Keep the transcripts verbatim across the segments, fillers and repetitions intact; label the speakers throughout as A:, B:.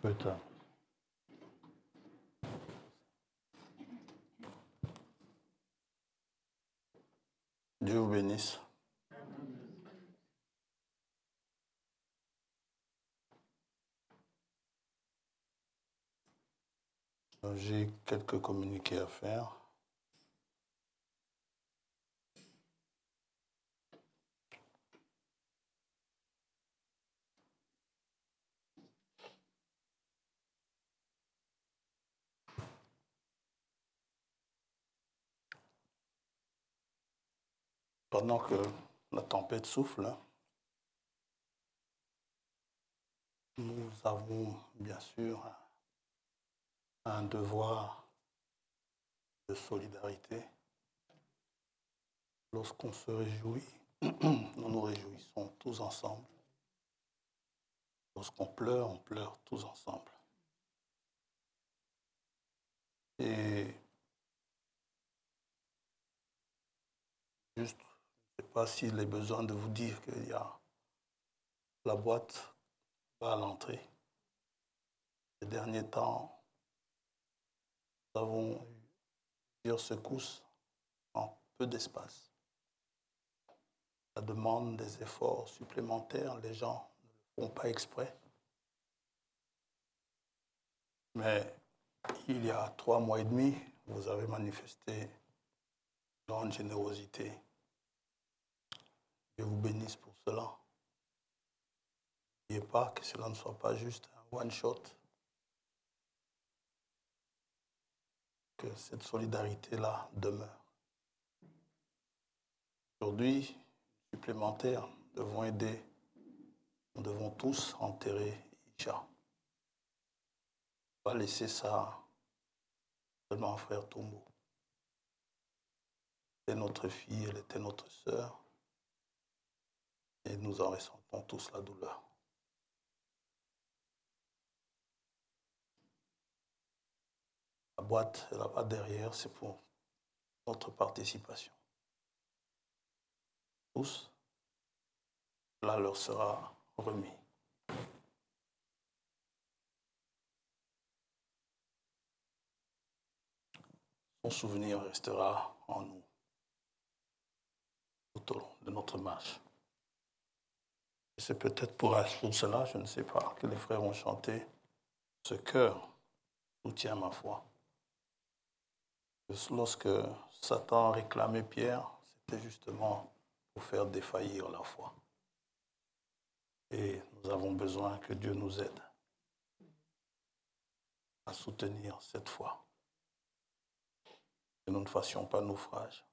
A: Peut-être. Dieu vous bénisse. J'ai quelques communiqués à faire. Pendant que la tempête souffle, nous avons bien sûr un devoir de solidarité. Lorsqu'on se réjouit, nous nous réjouissons tous ensemble. Lorsqu'on pleure, on pleure tous ensemble. Et juste, je ne sais pas s'il est besoin de vous dire qu'il y a la boîte va à l'entrée. Ces derniers temps, nous avons eu plusieurs secousses en peu d'espace. Ça demande des efforts supplémentaires. Les gens ne le font pas exprès. Mais il y a trois mois et demi, vous avez manifesté une grande générosité. Dieu vous bénisse pour cela. N'oubliez pas que cela ne soit pas juste un one-shot. Que cette solidarité-là demeure. Aujourd'hui, supplémentaires, nous devons aider, nous devons tous enterrer Isha. On va laisser ça seulement à frère Tombo. Elle était notre fille, elle était notre sœur, et nous en ressentons tous la douleur. La boîte là-bas derrière, c'est pour notre participation. Tous, cela leur sera remis. Son souvenir restera en nous tout au long de notre marche. Et c'est peut-être pour, pour cela, je ne sais pas, que les frères ont chanté « Ce cœur soutient ma foi ». Lorsque Satan réclamait Pierre, c'était justement pour faire défaillir la foi. Et nous avons besoin que Dieu nous aide à soutenir cette foi. Que nous ne fassions pas naufrage.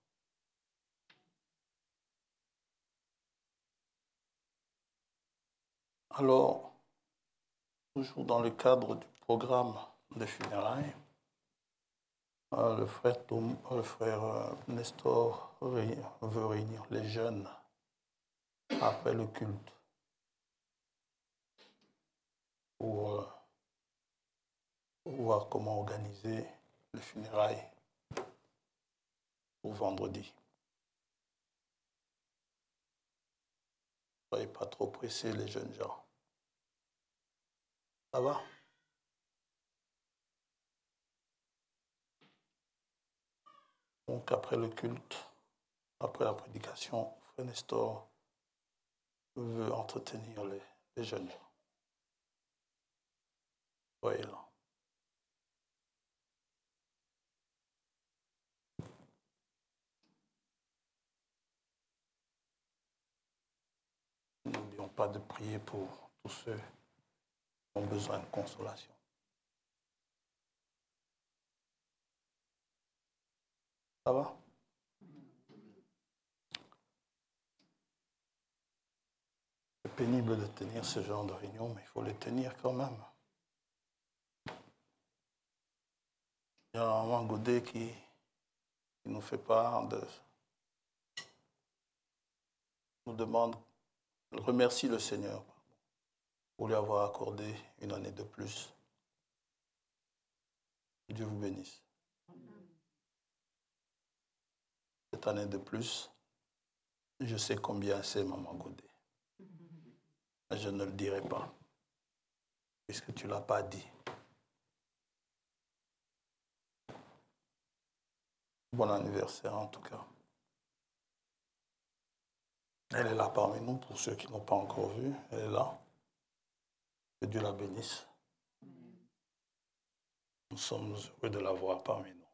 A: Alors, toujours dans le cadre du programme des funérailles, le frère, Tom, le frère Nestor veut réunir les jeunes après le culte pour voir comment organiser les funérailles pour vendredi. Soyez pas trop pressés, les jeunes gens. Ça va? Donc, après le culte, après la prédication, frère Nestor veut entretenir les, les jeunes gens. Soyez là. N'oublions pas de prier pour tous ceux qui ont besoin de consolation. Ça va? C'est pénible de tenir ce genre de réunion, mais il faut les tenir quand même. Il y a un Maman Godet qui, qui nous fait part de... nous demande, remercie le Seigneur pour lui avoir accordé une année de plus. Dieu vous bénisse. Cette année de plus, je sais combien c'est Maman Godet. Je ne le dirai pas. puisque tu ne l'as pas dit. Bon anniversaire en tout cas. Elle est là parmi nous, pour ceux qui n'ont pas encore vu, elle est là. Que Dieu la bénisse. Nous sommes heureux de la voir parmi nous.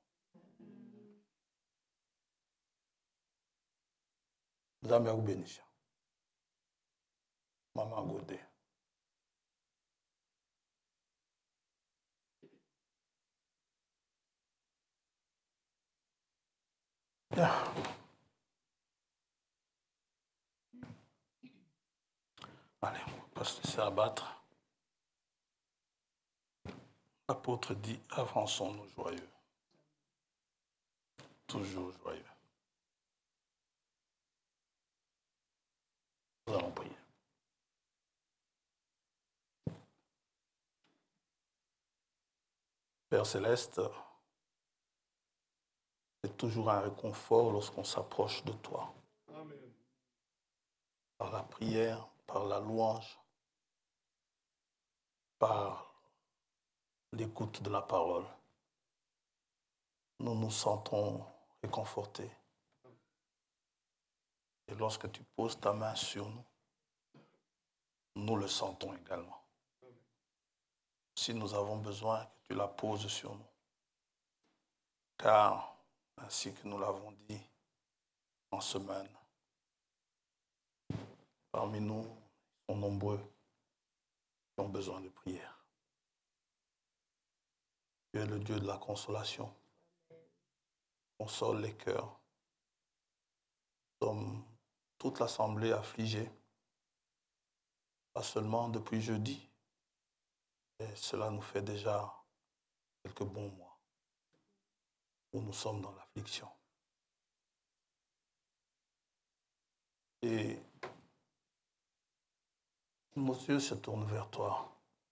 A: Zamia vous bénisse. Maman Godé. Bien. Allez, on ne va pas se laisser abattre. L'apôtre dit, avançons-nous joyeux. Toujours joyeux. Nous allons prier. Père Céleste, c'est toujours un réconfort lorsqu'on s'approche de toi. Amen. Par la prière, par la louange, par l'écoute de la parole. Nous nous sentons réconfortés. Et lorsque tu poses ta main sur nous, nous le sentons également. Si nous avons besoin que tu la poses sur nous. Car, ainsi que nous l'avons dit en semaine, parmi nous, ils sont nombreux qui ont besoin de prière. Tu es le Dieu de la consolation. Console les cœurs. Nous sommes toute l'assemblée affligée, pas seulement depuis jeudi, mais cela nous fait déjà quelques bons mois où nous sommes dans l'affliction. Et nos yeux se tournent vers toi,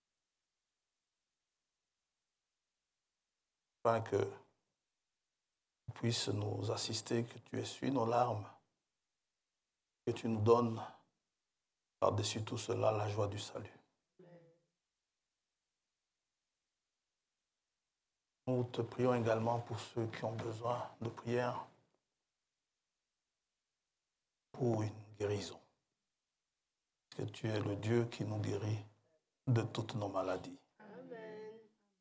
A: afin que tu puisses nous assister, que tu essuies nos larmes, que tu nous donnes par-dessus tout cela la joie du salut. Nous te prions également pour ceux qui ont besoin de prière pour une guérison. Que tu es le Dieu qui nous guérit de toutes nos maladies. Amen.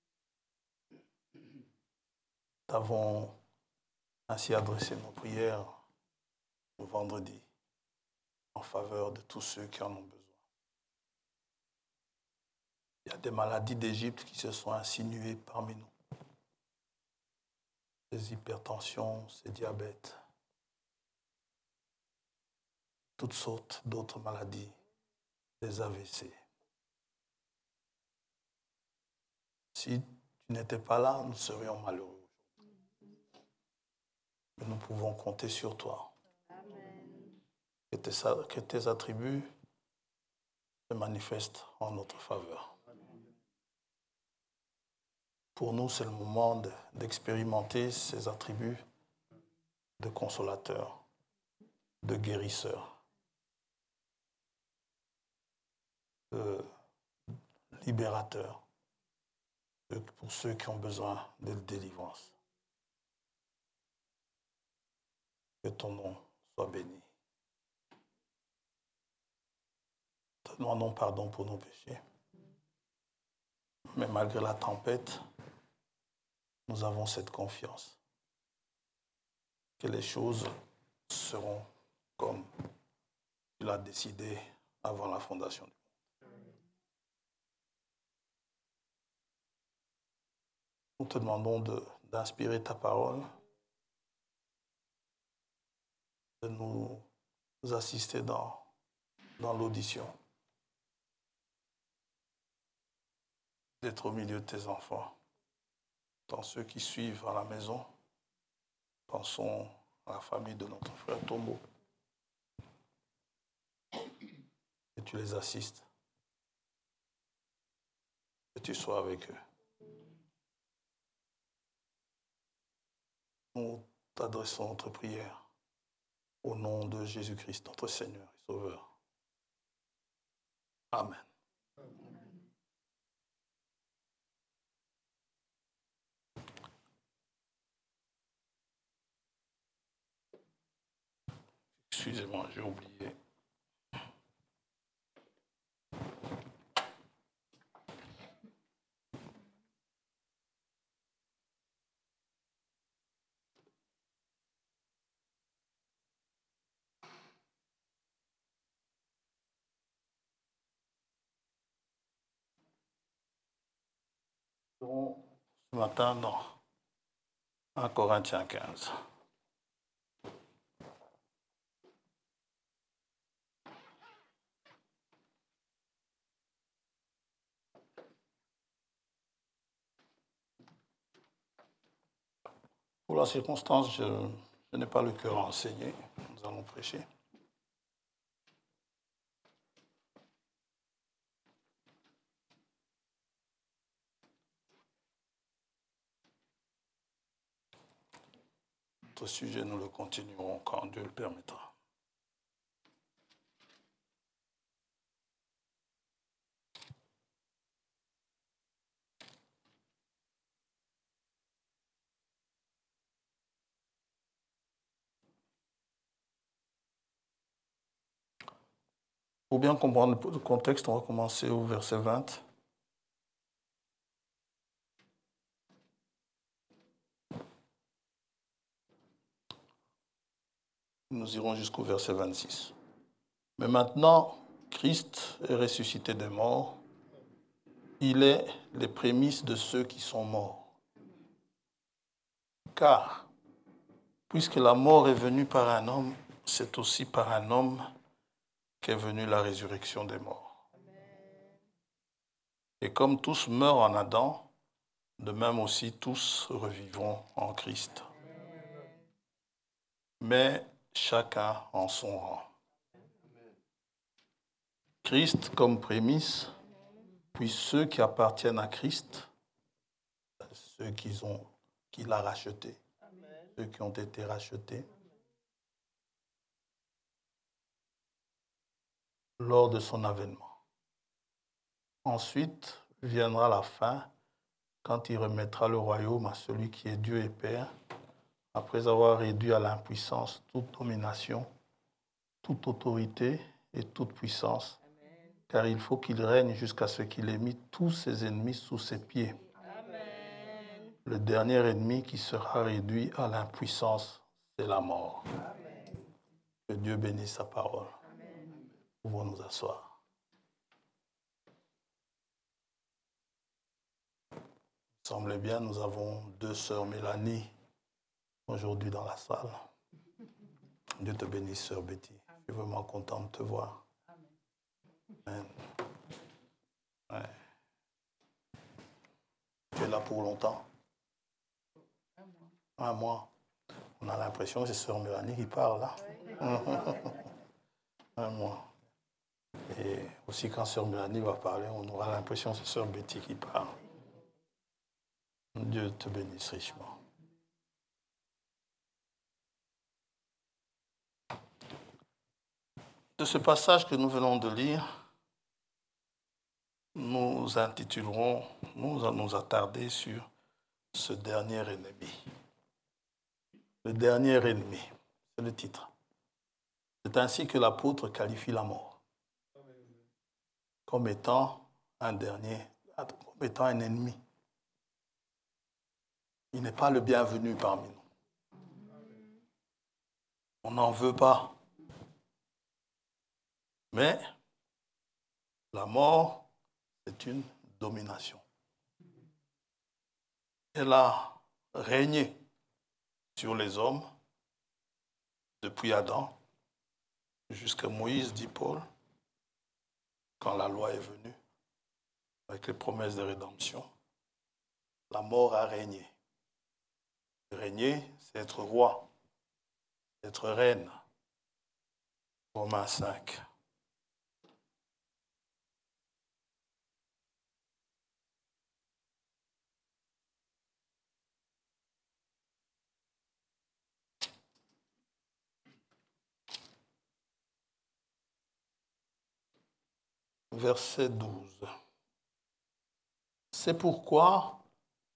A: Nous avons ainsi adressé nos prières le vendredi en faveur de tous ceux qui en ont besoin. Il y a des maladies d'Égypte qui se sont insinuées parmi nous. Ces hypertensions, ces diabètes, toutes sortes d'autres maladies, des A V C. Si tu n'étais pas là, nous serions malheureux aujourd'hui. Mais nous pouvons compter sur toi. Amen. Que tes, que tes attributs se manifestent en notre faveur. Pour nous, c'est le moment de, d'expérimenter ces attributs de consolateur, de guérisseur, de libérateur, de, pour ceux qui ont besoin de délivrance. Que ton nom soit béni. Te demandons pardon pour nos péchés. Mais malgré la tempête, nous avons cette confiance que les choses seront comme tu l'as décidé avant la fondation du monde. Nous te demandons de, d'inspirer ta parole, de nous assister dans, dans l'audition, d'être au milieu de tes enfants. Dans ceux qui suivent à la maison, pensons à la famille de notre frère Tombo. Que tu les assistes. Que tu sois avec eux. Nous t'adressons notre prière au nom de Jésus-Christ, notre Seigneur et Sauveur. Amen. Excusez-moi, j'ai oublié. Ce matin dans un Corinthiens quinze. Pour la circonstance, je, je n'ai pas le cœur à enseigner. Nous allons prêcher. Notre sujet, nous le continuerons quand Dieu le permettra. Pour bien comprendre le contexte, on va commencer au verset vingt. Nous irons jusqu'au verset vingt-six. Mais maintenant, Christ est ressuscité des morts. Il est les prémices de ceux qui sont morts. Car, puisque la mort est venue par un homme, c'est aussi par un homme qu'est venue la résurrection des morts. Et comme tous meurent en Adam, de même aussi tous revivront en Christ. Mais chacun en son rang. Christ comme prémisse, puis ceux qui appartiennent à Christ, ceux qui ont, qu'il a rachetés, ceux qui ont été rachetés, lors de son avènement. Ensuite viendra la fin, quand il remettra le royaume à celui qui est Dieu et Père, après avoir réduit à l'impuissance toute domination, toute autorité et toute puissance, car il faut qu'il règne jusqu'à ce qu'il ait mis tous ses ennemis sous ses pieds. Amen. Le dernier ennemi qui sera réduit à l'impuissance, c'est la mort. Amen. Que Dieu bénisse sa parole. Amen. Nous pouvons nous asseoir. Il semble bien, nous avons deux sœurs Mélanie aujourd'hui dans la salle. Dieu te bénisse, sœur Betty. Je suis vraiment content de te voir. Amen. Ouais. Tu es là pour longtemps? Un mois. Un mois. On a l'impression que c'est sœur Mélanie qui parle là. Un mois. Et aussi quand sœur Mélanie va parler, on aura l'impression que c'est sœur Betty qui parle. Dieu te bénisse richement. De ce passage que nous venons de lire, nous intitulerons, nous allons nous attarder sur ce dernier ennemi. Le dernier ennemi, c'est le titre. C'est ainsi que l'apôtre qualifie la mort comme étant un dernier, comme étant un ennemi. Il n'est pas le bienvenu parmi nous. On n'en veut pas. Mais la mort, c'est une domination. Elle a régné sur les hommes depuis Adam jusqu'à Moïse, dit Paul, quand la loi est venue, avec les promesses de rédemption. La mort a régné. Régner, c'est être roi, être reine. Romains cinq. Verset douze. C'est pourquoi,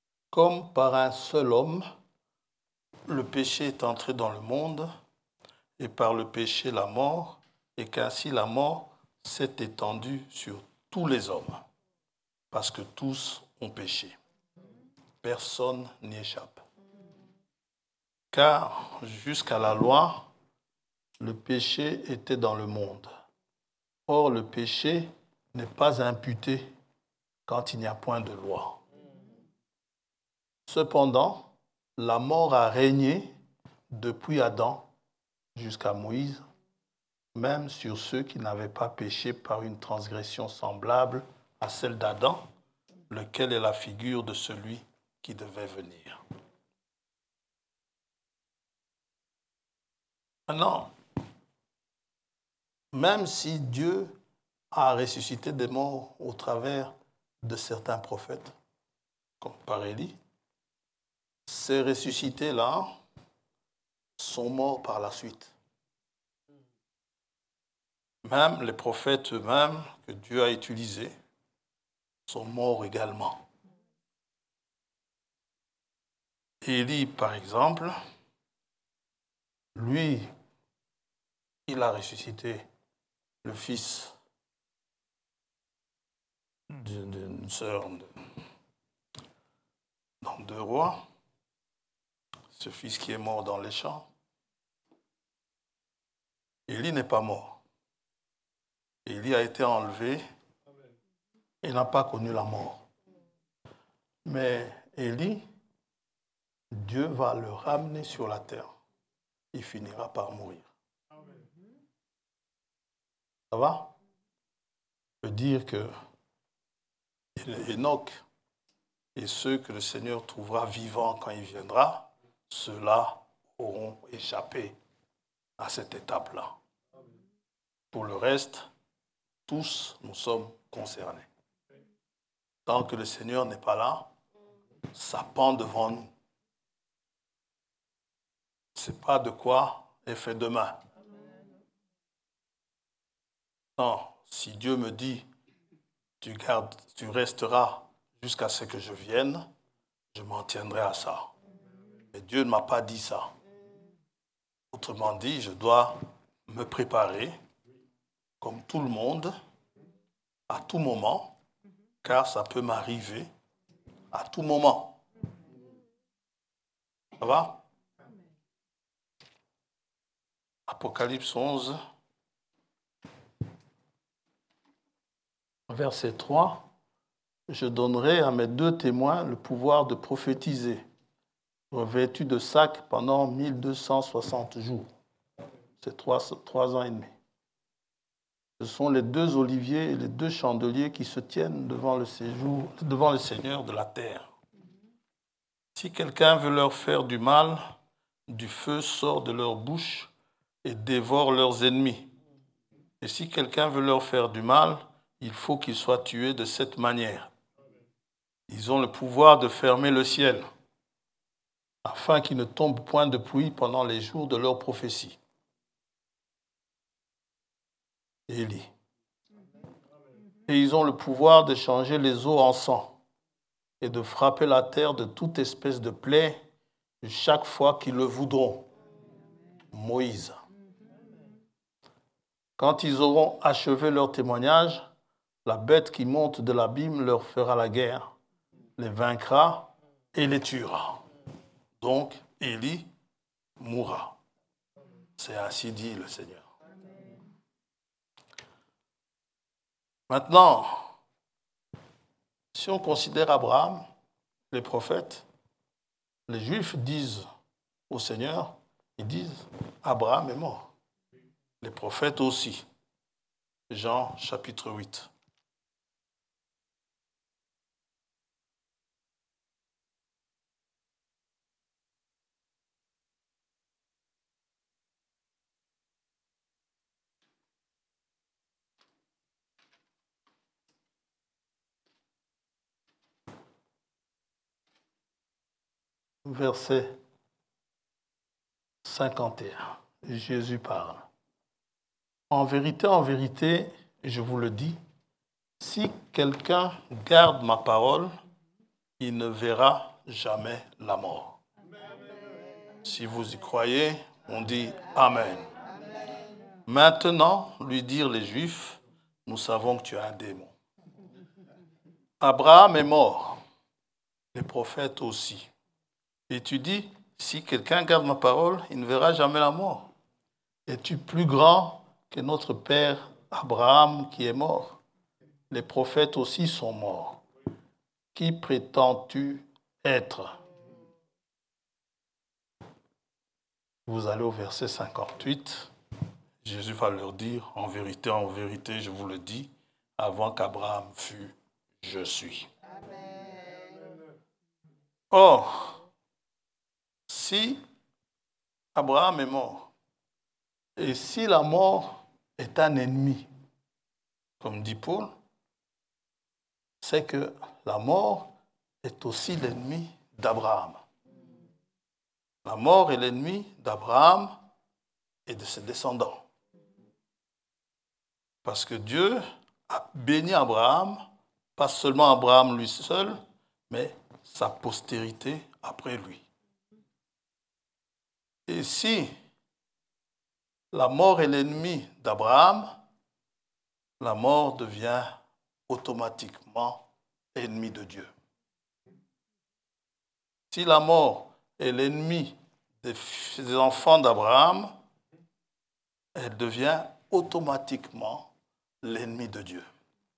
A: comme par un seul homme, le péché est entré dans le monde, et par le péché la mort, et qu'ainsi la mort s'est étendue sur tous les hommes, parce que tous ont péché. Personne n'y échappe. Car jusqu'à la loi, le péché était dans le monde. Or, le péché n'est pas imputé quand il n'y a point de loi. Cependant, la mort a régné depuis Adam jusqu'à Moïse, même sur ceux qui n'avaient pas péché par une transgression semblable à celle d'Adam, lequel est la figure de celui qui devait venir. Maintenant, même si Dieu a ressuscité des morts au travers de certains prophètes, comme par Élie, ces ressuscités-là sont morts par la suite. Même les prophètes eux-mêmes que Dieu a utilisés sont morts également. Élie, par exemple, lui, il a ressuscité le fils d'une sœur de, dans deux rois, ce fils qui est mort dans les champs. Élie n'est pas mort. Élie a été enlevé et n'a pas connu la mort. Mais Élie, Dieu va le ramener sur la terre. Il finira par mourir. Ça va? Je veux dire que Enoch et ceux que le Seigneur trouvera vivants quand il viendra, ceux-là auront échappé à cette étape-là. Pour le reste, tous nous sommes concernés. Tant que le Seigneur n'est pas là, ça pend devant nous. Ce n'est pas de quoi est fait demain. Non, si Dieu me dit, tu gardes, tu resteras jusqu'à ce que je vienne, je m'en tiendrai à ça. Mais Dieu ne m'a pas dit ça. Autrement dit, je dois me préparer, comme tout le monde, à tout moment, car ça peut m'arriver à tout moment. Ça va? Apocalypse onze, verset trois. Je donnerai à mes deux témoins le pouvoir de prophétiser, revêtus de sacs pendant mille deux cent soixante jours. C'est trois, trois ans et demi. Ce sont les deux oliviers et les deux chandeliers qui se tiennent devant le, séjour, devant le Seigneur de la terre. Si quelqu'un veut leur faire du mal, du feu sort de leur bouche et dévore leurs ennemis. Et si quelqu'un veut leur faire du mal, il faut qu'ils soient tués de cette manière. Ils ont le pouvoir de fermer le ciel, afin qu'il ne tombe point de pluie pendant les jours de leur prophétie. Élie. Et ils ont le pouvoir de changer les eaux en sang et de frapper la terre de toute espèce de plaie chaque fois qu'ils le voudront. Moïse. Quand ils auront achevé leur témoignage, la bête qui monte de l'abîme leur fera la guerre, les vaincra et les tuera. Donc, Élie mourra. C'est ainsi dit le Seigneur. Maintenant, si on considère Abraham, les prophètes, les Juifs disent au Seigneur, ils disent, Abraham est mort. Les prophètes aussi. Jean chapitre huit. Verset cinquante et un. Jésus parle. En vérité, en vérité, je vous le dis, si quelqu'un garde ma parole, il ne verra jamais la mort. Si vous y croyez, on dit Amen. Maintenant, lui dirent les Juifs, nous savons que tu as un démon. Abraham est mort, les prophètes aussi. Et tu dis, si quelqu'un garde ma parole, il ne verra jamais la mort. Es-tu plus grand que notre père Abraham qui est mort? Les prophètes aussi sont morts. Qui prétends-tu être? Vous allez au verset cinquante-huit. Jésus va leur dire, en vérité, en vérité, je vous le dis, avant qu'Abraham fût, je suis. Amen. Or, si Abraham est mort, et si la mort est un ennemi, comme dit Paul, c'est que la mort est aussi l'ennemi d'Abraham. La mort est l'ennemi d'Abraham et de ses descendants. Parce que Dieu a béni Abraham, pas seulement Abraham lui seul, mais sa postérité après lui. Et si la mort est l'ennemi d'Abraham, la mort devient automatiquement ennemi de Dieu. Si la mort est l'ennemi des enfants d'Abraham, elle devient automatiquement l'ennemi de Dieu.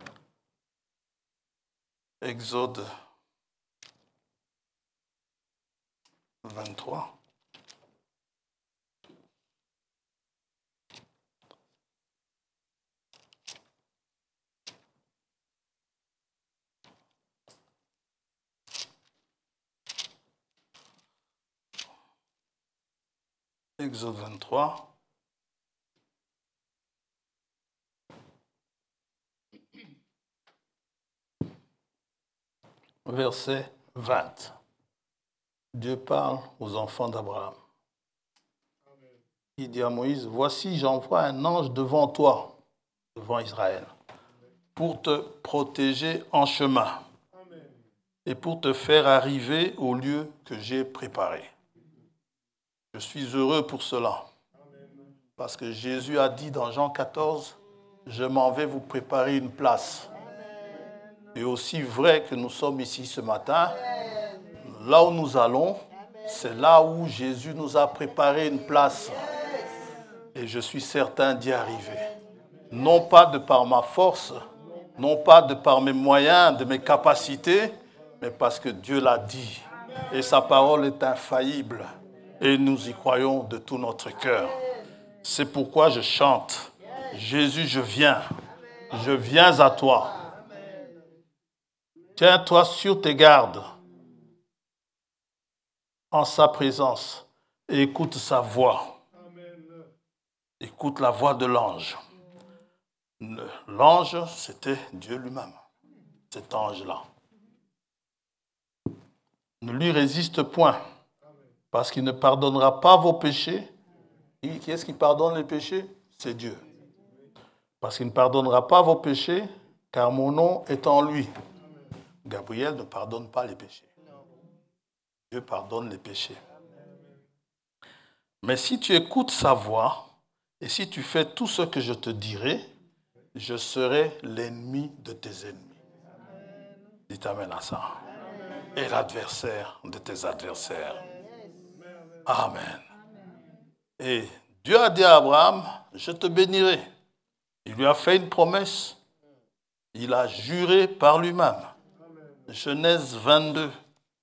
A: Exode vingt-trois. Exode vingt-trois. Verset vingt. Dieu parle aux enfants d'Abraham. Il dit à Moïse, voici, j'envoie un ange devant toi, devant Israël, pour te protéger en chemin et pour te faire arriver au lieu que j'ai préparé. Je suis heureux pour cela, parce que Jésus a dit dans Jean quatorze, je m'en vais vous préparer une place. Et aussi vrai que nous sommes ici ce matin, là où nous allons, c'est là où Jésus nous a préparé une place. Et je suis certain d'y arriver. Non pas de par ma force, non pas de par mes moyens, de mes capacités, mais parce que Dieu l'a dit. Et sa parole est infaillible. Et nous y croyons de tout notre cœur. C'est pourquoi je chante. Jésus, je viens. Je viens à toi. Tiens-toi sur tes gardes en sa présence et écoute sa voix. Écoute la voix de l'ange. L'ange, c'était Dieu lui-même, cet ange-là. Ne lui résiste point, parce qu'il ne pardonnera pas vos péchés. Et qui est-ce qui pardonne les péchés? C'est Dieu. Parce qu'il ne pardonnera pas vos péchés, car mon nom est en lui. Gabriel ne pardonne pas les péchés. Dieu pardonne les péchés. Mais si tu écoutes sa voix, et si tu fais tout ce que je te dirai, je serai l'ennemi de tes ennemis. Dites amen à ça. Et l'adversaire de tes adversaires. Amen. Et Dieu a dit à Abraham, je te bénirai. Il lui a fait une promesse. Il a juré par lui-même. Genèse vingt-deux.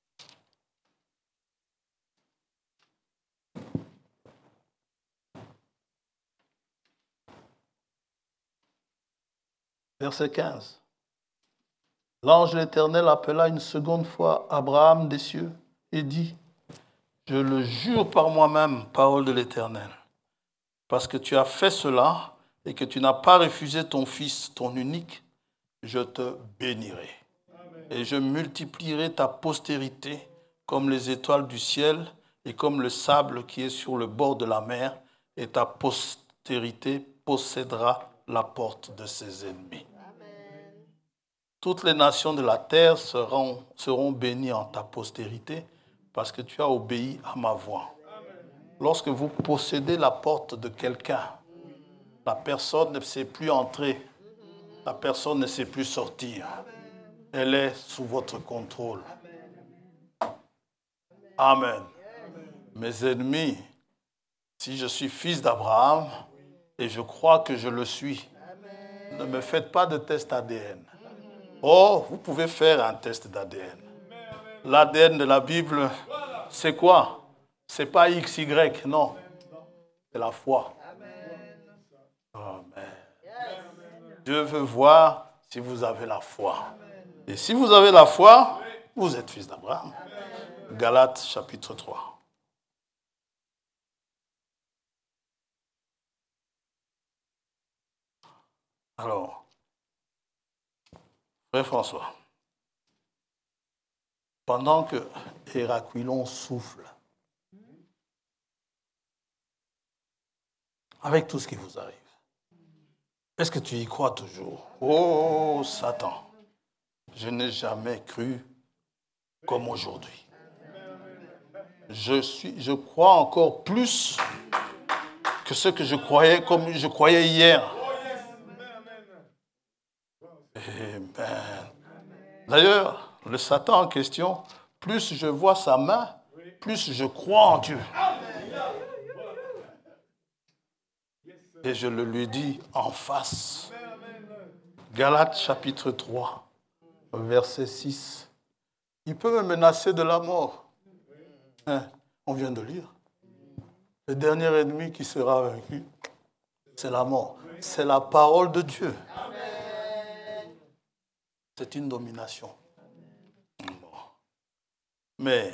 A: Verset quinze. L'ange de l'Éternel appela une seconde fois Abraham des cieux et dit, je le jure par moi-même, parole de l'Éternel, parce que tu as fait cela et que tu n'as pas refusé ton fils, ton unique, je te bénirai. Amen. Et je multiplierai ta postérité comme les étoiles du ciel et comme le sable qui est sur le bord de la mer, et ta postérité possédera la porte de ses ennemis. Amen. Toutes les nations de la terre seront, seront bénies en ta postérité parce que tu as obéi à ma voix. Amen. Lorsque vous possédez la porte de quelqu'un, La personne ne sait plus entrer. La personne ne sait plus sortir. Elle est sous votre contrôle. Amen. Mes ennemis, si je suis fils d'Abraham, et je crois que je le suis, ne me faites pas de test A D N. Oh, vous pouvez faire un test d'A D N. L'A D N de la Bible, c'est quoi? C'est pas X Y, non. C'est la foi. Amen. Dieu veut voir si vous avez la foi. Et si vous avez la foi, vous êtes fils d'Abraham. Galates chapitre trois. Alors, frère François, pendant que Héraquilon souffle, avec tout ce qui vous arrive, est-ce que tu y crois toujours? Oh, Satan, je n'ai jamais cru comme aujourd'hui. Je suis, je crois encore plus que ce que je croyais comme je croyais hier. Amen. D'ailleurs, le Satan en question, plus je vois sa main, plus je crois en Dieu. Et je le lui dis en face. Galates chapitre trois, verset six. Il peut me menacer de la mort. Hein, on vient de lire. Le dernier ennemi qui sera vaincu, c'est la mort. C'est la parole de Dieu. C'est une domination. Bon. Mais,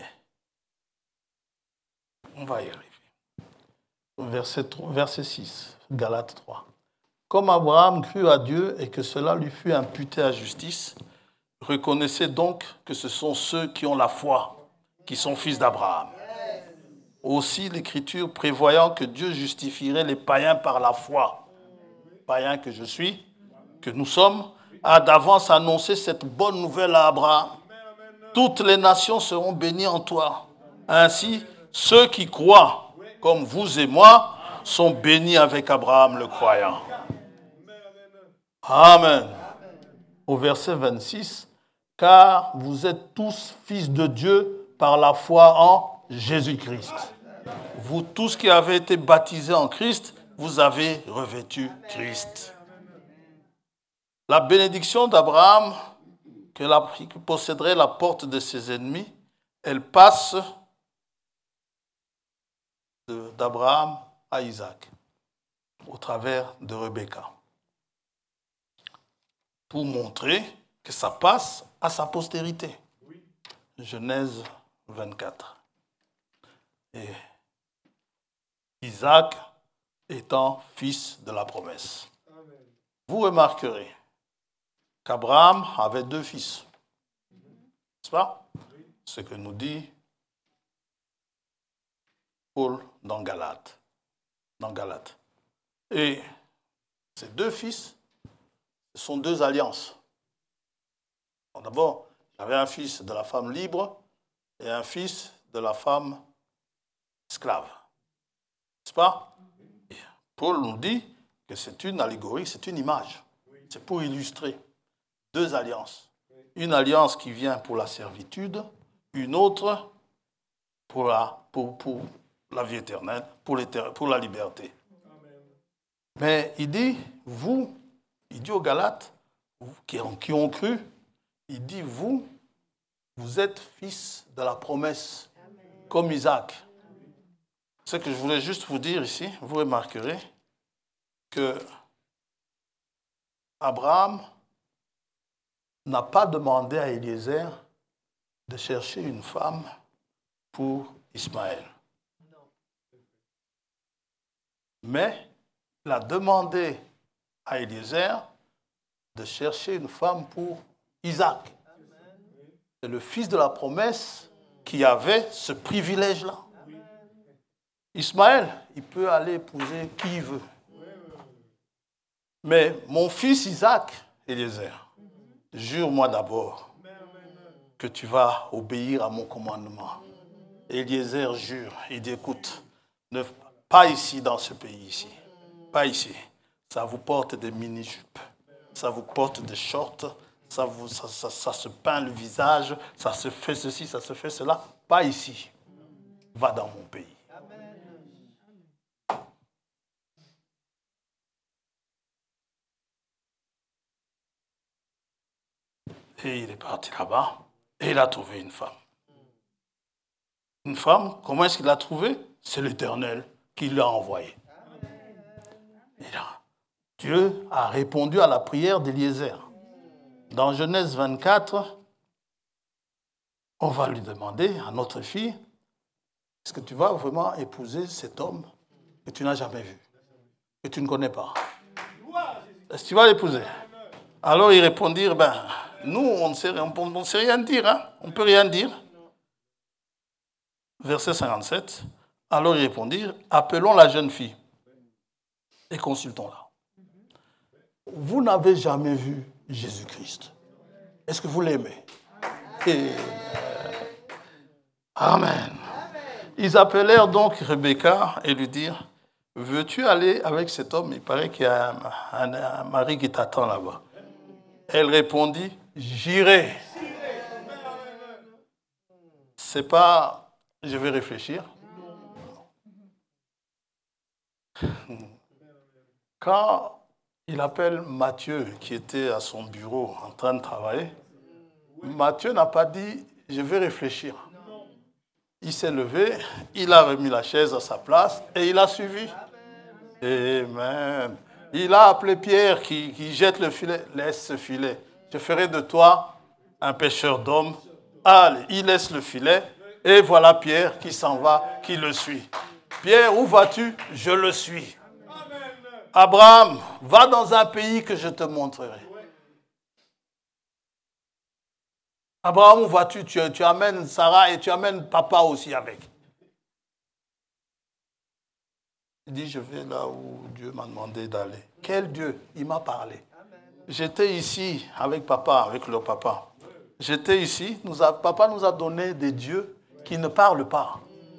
A: on va y arriver. Verset, trois, verset six, Galates trois. Comme Abraham crut à Dieu et que cela lui fut imputé à justice, reconnaissez donc que ce sont ceux qui ont la foi, qui sont fils d'Abraham. Aussi l'Écriture prévoyant que Dieu justifierait les païens par la foi, païens que je suis, que nous sommes, a d'avance annoncé cette bonne nouvelle à Abraham. Toutes les nations seront bénies en toi. Ainsi, ceux qui croient, comme vous et moi, sont bénis avec Abraham le croyant. Amen. Au verset vingt-six, car vous êtes tous fils de Dieu par la foi en Jésus-Christ. Vous tous qui avez été baptisés en Christ, vous avez revêtu Christ. La bénédiction d'Abraham, que la, qui posséderait la porte de ses ennemis, elle passe de, d'Abraham à Isaac, au travers de Rebecca, pour montrer que ça passe à sa postérité. Genèse vingt-quatre. Et Isaac étant fils de la promesse. Vous remarquerez qu'Abraham avait deux fils. N'est-ce pas? Ce que nous dit Paul dans Galates. Dans Galates. Et ces deux fils, ce sont deux alliances. Donc d'abord, il y avait un fils de la femme libre et un fils de la femme esclave. N'est-ce pas? Et Paul nous dit que c'est une allégorie, c'est une image. C'est pour illustrer deux alliances. Une alliance qui vient pour la servitude, une autre pour la, pour, pour la vie éternelle, pour, pour la liberté. Mais il dit, vous, il dit aux Galates, qui ont, qui ont cru, il dit, vous, vous êtes fils de la promesse, comme Isaac. Ce que je voulais juste vous dire ici, vous remarquerez que Abraham n'a pas demandé à Eliezer de chercher une femme pour Ismaël. Mais il a demandé à Eliezer de chercher une femme pour Isaac. C'est le fils de la promesse qui avait ce privilège-là. Ismaël, il peut aller épouser qui il veut. Mais mon fils Isaac, Eliezer, jure-moi d'abord que tu vas obéir à mon commandement. Eliezer jure, il dit, écoute, ne, pas ici dans ce pays ici, pas ici. Ça vous porte des mini-jupes, ça vous porte des shorts, ça, vous, ça, ça, ça se peint le visage, ça se fait ceci, ça se fait cela. Pas ici. Va dans mon pays. Et il est parti là-bas et il a trouvé une femme. Une femme, comment est-ce qu'il l'a trouvée? C'est l'Éternel qui l'a envoyée. Et là, Dieu a répondu à la prière d'Éliézer. Dans Genèse vingt-quatre, on va lui demander à notre fille, est-ce que tu vas vraiment épouser cet homme que tu n'as jamais vu, que tu ne connais pas? Est-ce que tu vas l'épouser? Alors ils répondirent, ben, nous, on ne sait, on, on sait rien dire, hein? On ne peut rien dire. Verset cinquante-sept, alors ils répondirent, appelons la jeune fille et consultons-la. Vous n'avez jamais vu Jésus-Christ. Est-ce que vous l'aimez? Et... Amen. Ils appelèrent donc Rebecca et lui dirent, veux-tu aller avec cet homme? Il paraît qu'il y a un, un, un mari qui t'attend là-bas. Elle répondit, j'irai. C'est pas, je vais réfléchir. Quand il appelle Matthieu, qui était à son bureau en train de travailler, Matthieu n'a pas dit, je vais réfléchir. Il s'est levé, il a remis la chaise à sa place et il a suivi. Amen. Il a appelé Pierre qui, qui jette le filet. Laisse ce filet. Je ferai de toi un pêcheur d'hommes. Allez, il laisse le filet. Et voilà Pierre qui s'en va, qui le suit. Pierre, où vas-tu? Je le suis. Abraham, va dans un pays que je te montrerai. Abraham, où vas-tu? Tu, tu amènes Sarah et tu amènes papa aussi avec. Il dit, je vais là où Dieu m'a demandé d'aller. Quel Dieu? Il m'a parlé. J'étais ici avec papa, avec leur papa. J'étais ici, nous a, papa nous a donné des dieux qui ne parlent pas.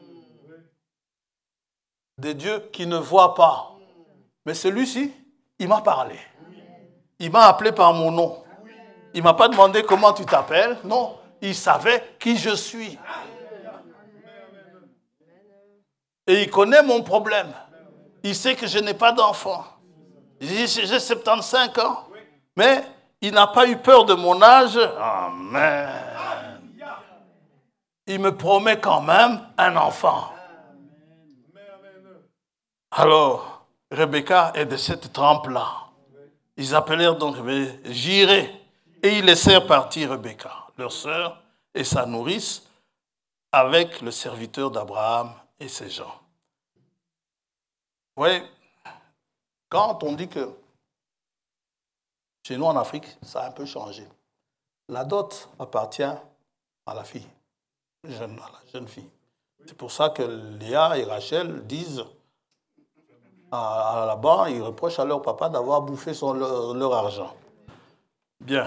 A: Des dieux qui ne voient pas. Mais celui-ci, il m'a parlé. Il m'a appelé par mon nom. Il ne m'a pas demandé comment tu t'appelles. Non, il savait qui je suis. Et il connaît mon problème. Il sait que je n'ai pas d'enfant. J'ai soixante-quinze ans. Mais il n'a pas eu peur de mon âge. Amen. Il me promet quand même un enfant. Alors, Rebecca est de cette trempe-là. Ils appelèrent donc Rebecca, j'irai. Et ils laissèrent partir Rebecca, leur sœur et sa nourrice, avec le serviteur d'Abraham et ses gens. Vous voyez, quand on dit que chez nous en Afrique, ça a un peu changé. La dot appartient à la fille, jeune, à la jeune fille. C'est pour ça que Léa et Rachel disent à, à là-bas, ils reprochent à leur papa d'avoir bouffé son, leur, leur argent. Bien.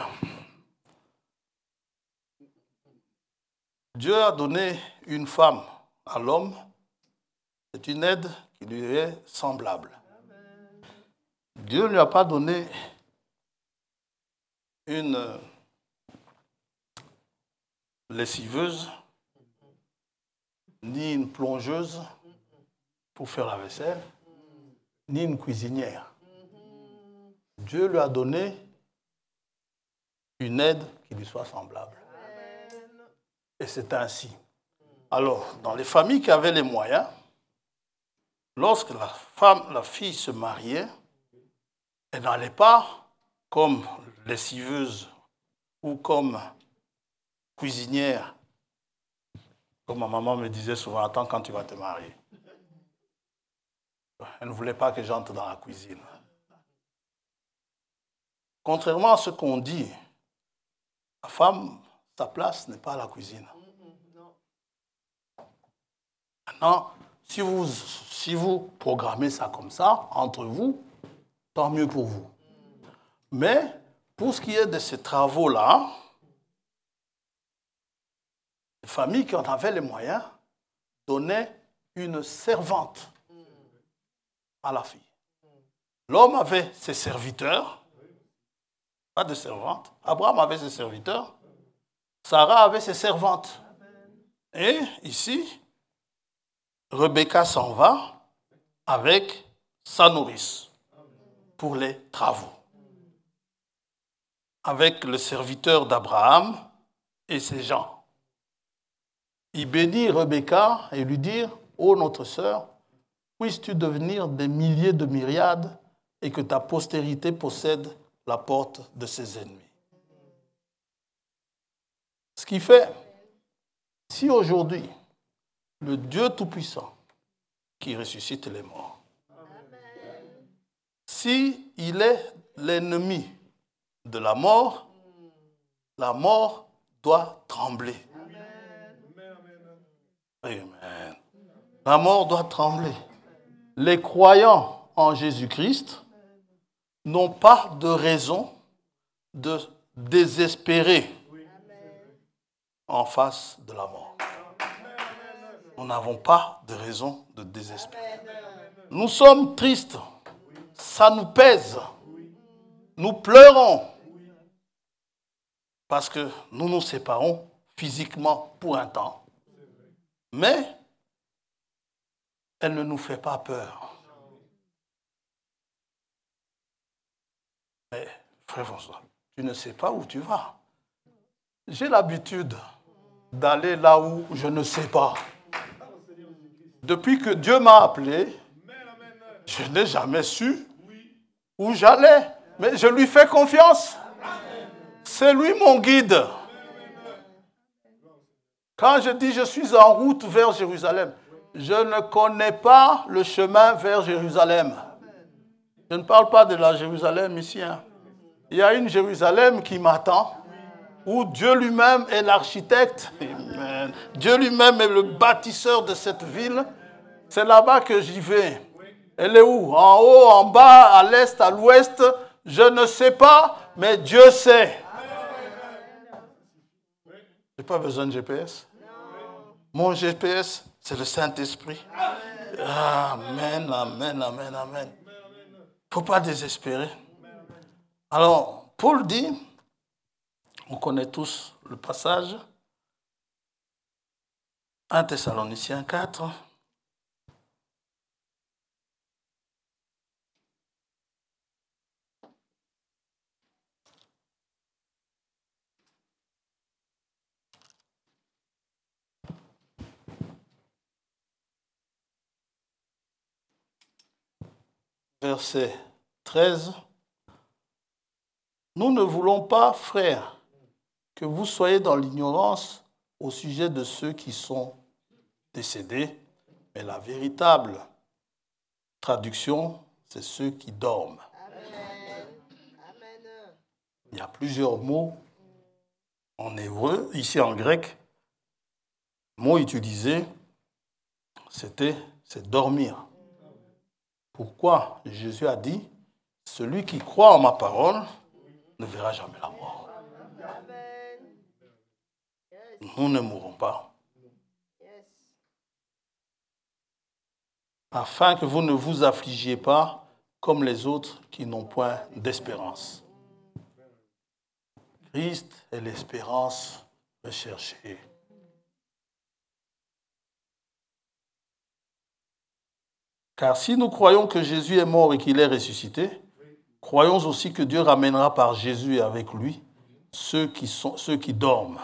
A: Dieu a donné une femme à l'homme. C'est une aide qui lui est semblable. Dieu ne lui a pas donné une lessiveuse, ni une plongeuse pour faire la vaisselle, ni une cuisinière. Dieu lui a donné une aide qui lui soit semblable. Et c'est ainsi. Alors, dans les familles qui avaient les moyens, lorsque la femme, la fille se mariait, elle n'allait pas comme lessiveuse ou comme cuisinière. Comme ma maman me disait souvent, attends quand tu vas te marier. Elle ne voulait pas que j'entre dans la cuisine. Contrairement à ce qu'on dit, la femme, sa place n'est pas à la cuisine. Maintenant, si vous, si vous programmez ça comme ça, entre vous, tant mieux pour vous. Mais, pour ce qui est de ces travaux-là, les familles qui en avaient les moyens donnaient une servante à la fille. L'homme avait ses serviteurs, pas de servantes. Abraham avait ses serviteurs. Sarah avait ses servantes. Et ici, Rebecca s'en va avec sa nourrice pour les travaux. Avec le serviteur d'Abraham et ses gens. Il bénit Rebecca et lui dit, « Ô notre sœur, puisses-tu devenir des milliers de myriades et que ta postérité possède la porte de ses ennemis. » Ce qui fait, si aujourd'hui, le Dieu Tout-Puissant qui ressuscite les morts, si il est l'ennemi de la mort, la mort doit trembler. Amen. La mort doit trembler. Les croyants en Jésus-Christ n'ont pas de raison de désespérer en face de la mort. Nous n'avons pas de raison de désespérer. Nous sommes tristes. Ça nous pèse. Nous pleurons. Parce que nous nous séparons physiquement pour un temps. Mais elle ne nous fait pas peur. Mais frère François, tu ne sais pas où tu vas. J'ai l'habitude d'aller là où je ne sais pas. Depuis que Dieu m'a appelé, je n'ai jamais su où j'allais. Mais je lui fais confiance. C'est lui mon guide. Quand je dis je suis en route vers Jérusalem, je ne connais pas le chemin vers Jérusalem. Je ne parle pas de la Jérusalem ici. Hein. Il y a une Jérusalem qui m'attend, où Dieu lui-même est l'architecte. Amen. Dieu lui-même est le bâtisseur de cette ville. C'est là-bas que j'y vais. Elle est où? En haut, en bas, à l'est, à l'ouest? Je ne sais pas, mais Dieu sait. Je n'ai pas besoin de G P S. Mon G P S, c'est le Saint-Esprit. Amen, amen, amen, amen. Il ne faut pas désespérer. Alors, Paul dit, on connaît tous le passage, un Thessaloniciens quatre. Verset treize. Nous ne voulons pas, frères, que vous soyez dans l'ignorance au sujet de ceux qui sont décédés, mais la véritable traduction, c'est ceux qui dorment. Amen. Il y a plusieurs mots en hébreu, ici en grec. Le mot utilisé, c'était c'est dormir. Pourquoi Jésus a dit, celui qui croit en ma parole ne verra jamais la mort. Nous ne mourrons pas. Afin que vous ne vous affligiez pas comme les autres qui n'ont point d'espérance. Christ est l'espérance recherchée. Car si nous croyons que Jésus est mort et qu'il est ressuscité, croyons aussi que Dieu ramènera par Jésus et avec lui ceux qui, sont, ceux qui dorment.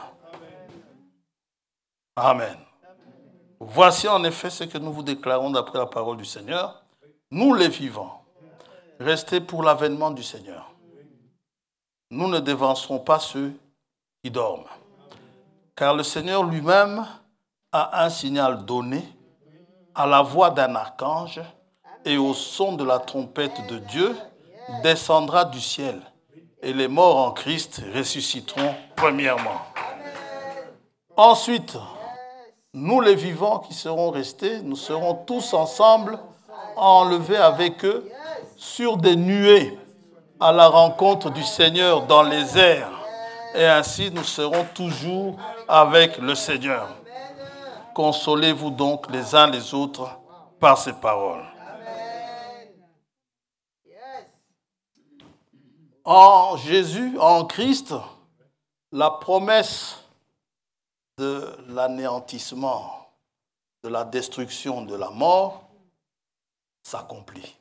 A: Amen. Voici en effet ce que nous vous déclarons d'après la parole du Seigneur. Nous les vivants, restez pour l'avènement du Seigneur. Nous ne dévancerons pas ceux qui dorment. Car le Seigneur lui-même a un signal donné à la voix d'un archange et au son de la trompette de Dieu, descendra du ciel. Et les morts en Christ ressusciteront premièrement. Ensuite, nous les vivants qui serons restés, nous serons tous ensemble enlevés avec eux sur des nuées à la rencontre du Seigneur dans les airs. Et ainsi nous serons toujours avec le Seigneur. Consolez-vous donc les uns les autres par ces paroles. En Jésus, en Christ, la promesse de l'anéantissement, de la destruction, de la mort s'accomplit.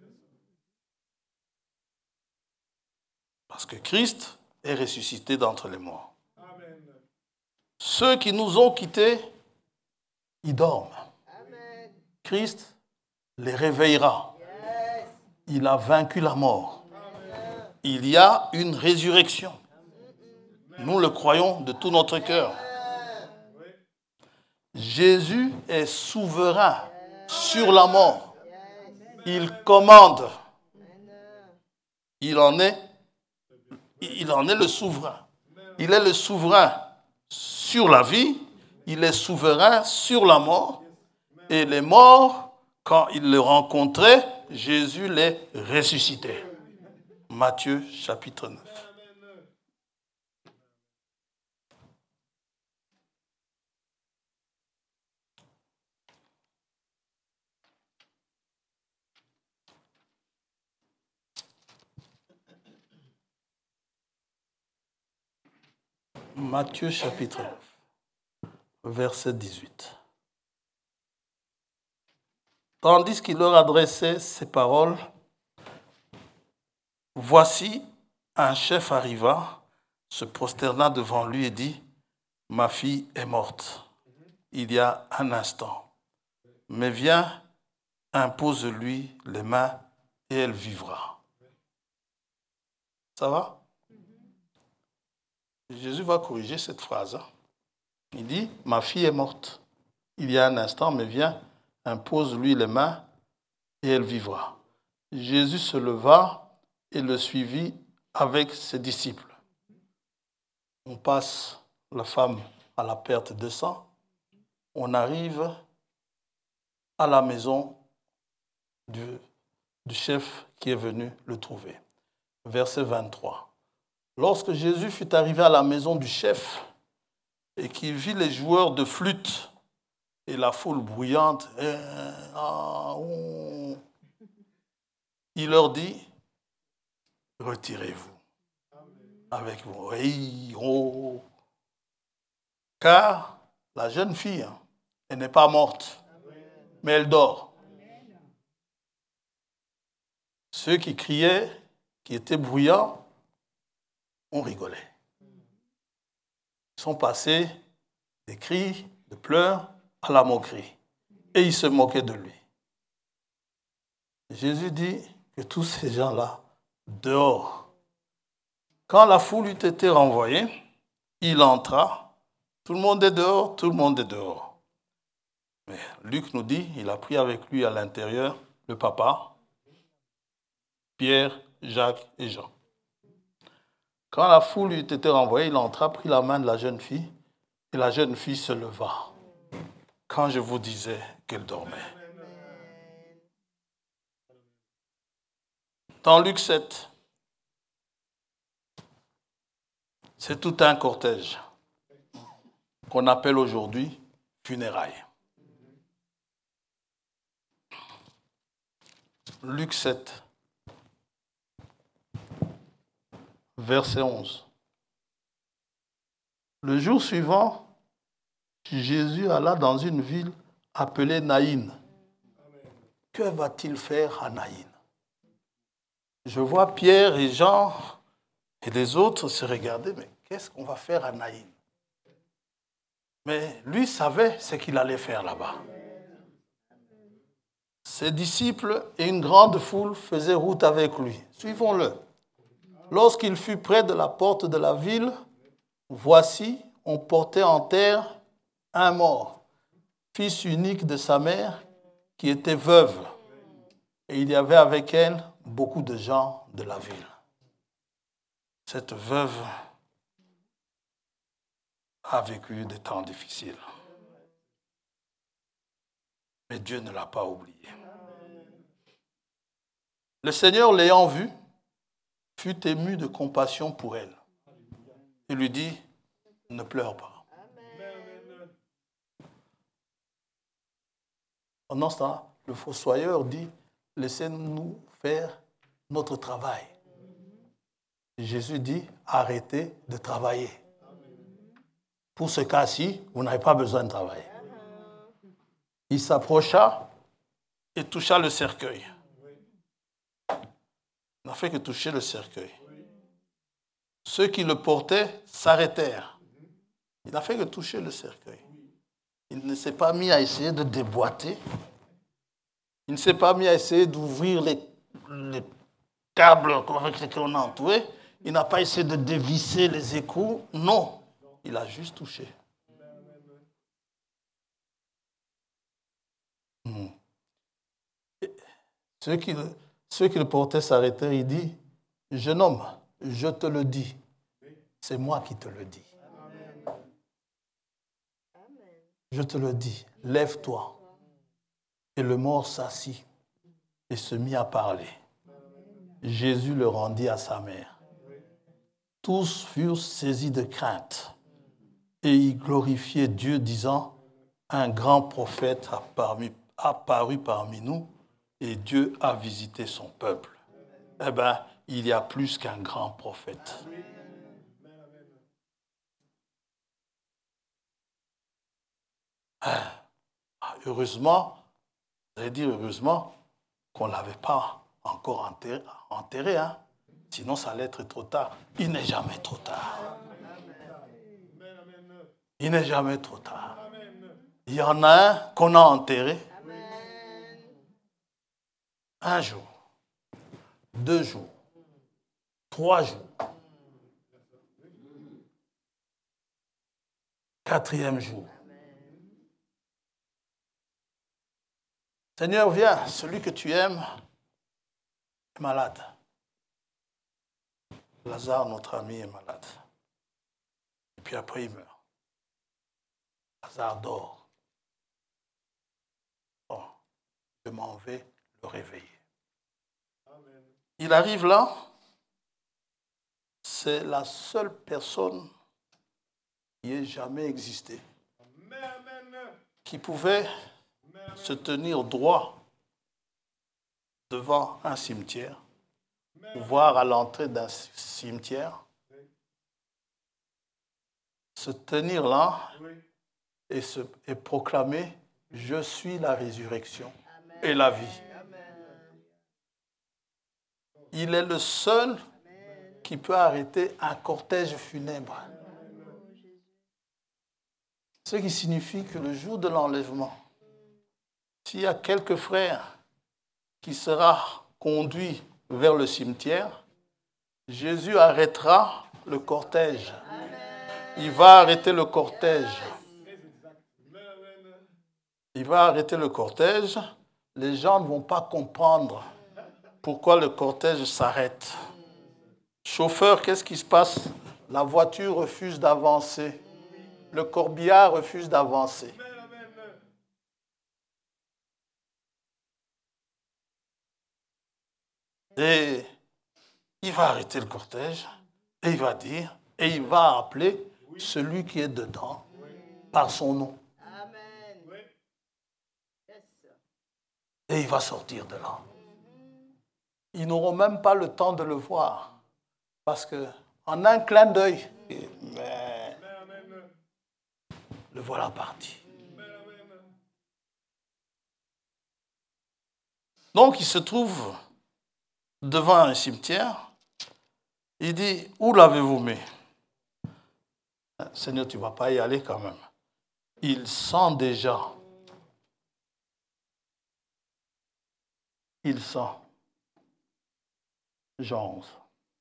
A: Parce que Christ est ressuscité d'entre les morts. Amen. Ceux qui nous ont quittés, ils dorment. Amen. Christ les réveillera. Yes. Il a vaincu la mort. Amen. Il y a une résurrection. Amen. Nous le croyons de tout notre cœur. Amen. Jésus est souverain sur la mort. Il commande. Il en est Il en est le souverain. Il est le souverain sur la vie, il est souverain sur la mort. Et les morts, quand ils le rencontraient, Jésus les ressuscitait. Matthieu chapitre neuf. Matthieu chapitre neuf, verset dix-huit. Tandis qu'il leur adressait ces paroles, voici, un chef arriva, se prosterna devant lui et dit, « Ma fille est morte, il y a un instant. Mais viens, impose-lui les mains et elle vivra. » Ça va? Jésus va corriger cette phrase. Il dit, « Ma fille est morte. Il y a un instant, mais viens, impose-lui les mains et elle vivra. » Jésus se leva et le suivit avec ses disciples. On passe la femme à la perte de sang. On arrive à la maison du, du chef qui est venu le trouver. Verset vingt-trois. Lorsque Jésus fut arrivé à la maison du chef et qu'il vit les joueurs de flûte et la foule bruyante, eh, ah, oh, il leur dit, retirez-vous avec vos hey, oh. Car la jeune fille, elle n'est pas morte, mais elle dort. Ceux qui criaient, qui étaient bruyants, on rigolait. Ils sont passés des cris, de pleurs à la moquerie. Et ils se moquaient de lui. Jésus dit que tous ces gens-là, dehors, quand la foule eut été renvoyée, il entra. Tout le monde est dehors, tout le monde est dehors. Mais Luc nous dit, il a pris avec lui à l'intérieur le papa, Pierre, Jacques et Jean. Quand la foule eut été renvoyée, il entra, prit la main de la jeune fille, et la jeune fille se leva, quand je vous disais qu'elle dormait. Dans Luc sept, c'est tout un cortège qu'on appelle aujourd'hui funérailles. Luc sept, verset onze. Le jour suivant, Jésus alla dans une ville appelée Naïn. Que va-t-il faire à Naïn? Je vois Pierre et Jean et les autres se regarder, mais qu'est-ce qu'on va faire à Naïn? Mais lui savait ce qu'il allait faire là-bas. Ses disciples et une grande foule faisaient route avec lui. Suivons-le. Lorsqu'il fut près de la porte de la ville, voici, on portait en terre un mort, fils unique de sa mère, qui était veuve. Et il y avait avec elle beaucoup de gens de la ville. Cette veuve a vécu des temps difficiles. Mais Dieu ne l'a pas oublié. Le Seigneur, l'ayant vue, fut ému de compassion pour elle. Il lui dit, ne pleure pas. Pendant ce temps, le fossoyeur dit, laissez-nous faire notre travail. Jésus dit, arrêtez de travailler. Pour ce cas-ci, vous n'avez pas besoin de travailler. Il s'approcha et toucha le cercueil. Il n'a fait que toucher le cercueil. Ceux qui le portaient s'arrêtèrent. Il n'a fait que toucher le cercueil. Il ne s'est pas mis à essayer de déboîter. Il ne s'est pas mis à essayer d'ouvrir les, les câbles avec lesquels on a entouré. Il n'a pas essayé de dévisser les écrous. Non, il a juste touché. Hmm. Ceux qui, ceux qui le portaient s'arrêtèrent. Il dit, jeune homme, je te le dis. C'est moi qui te le dis. Je te le dis, lève-toi. Et le mort s'assit et se mit à parler. Jésus le rendit à sa mère. Tous furent saisis de crainte et ils glorifiaient Dieu, disant, un grand prophète a parmi, apparu parmi nous et Dieu a visité son peuple. Eh bien, il y a plus qu'un grand prophète. Heureusement, vous allez dire heureusement qu'on ne l'avait pas encore enterré, enterré hein? Sinon ça allait être trop tard. Il n'est jamais trop tard. Il n'est jamais trop tard. Il y en a un qu'on a enterré un jour, deux jours, trois jours, quatrième jour. Seigneur, viens, celui que tu aimes est malade. Lazare, notre ami, est malade. Et puis après, il meurt. Lazare dort. Bon, je m'en vais le réveiller. Amen. Il arrive là, c'est la seule personne qui ait jamais existé, Amen. Qui pouvait se tenir droit devant un cimetière, voir à l'entrée d'un cimetière, se tenir là et, se, et proclamer « Je suis la résurrection et la vie ». Il est le seul qui peut arrêter un cortège funèbre. Ce qui signifie que le jour de l'enlèvement, s'il y a quelques frères qui sera conduit vers le cimetière, Jésus arrêtera le cortège. Il va arrêter le cortège. Il va arrêter le cortège. Les gens ne vont pas comprendre pourquoi le cortège s'arrête. Chauffeur, qu'est-ce qui se passe? La voiture refuse d'avancer. Le corbillard refuse d'avancer. Et il va arrêter le cortège et il va dire, et il va appeler celui qui est dedans par son nom. Et il va sortir de là. Ils n'auront même pas le temps de le voir. Parce que en un clin d'œil, mais, le voilà parti. Donc il se trouve devant un cimetière. Il dit, où l'avez-vous mis? Seigneur, tu ne vas pas y aller quand même. Il sent déjà. Il sent. Jean onze.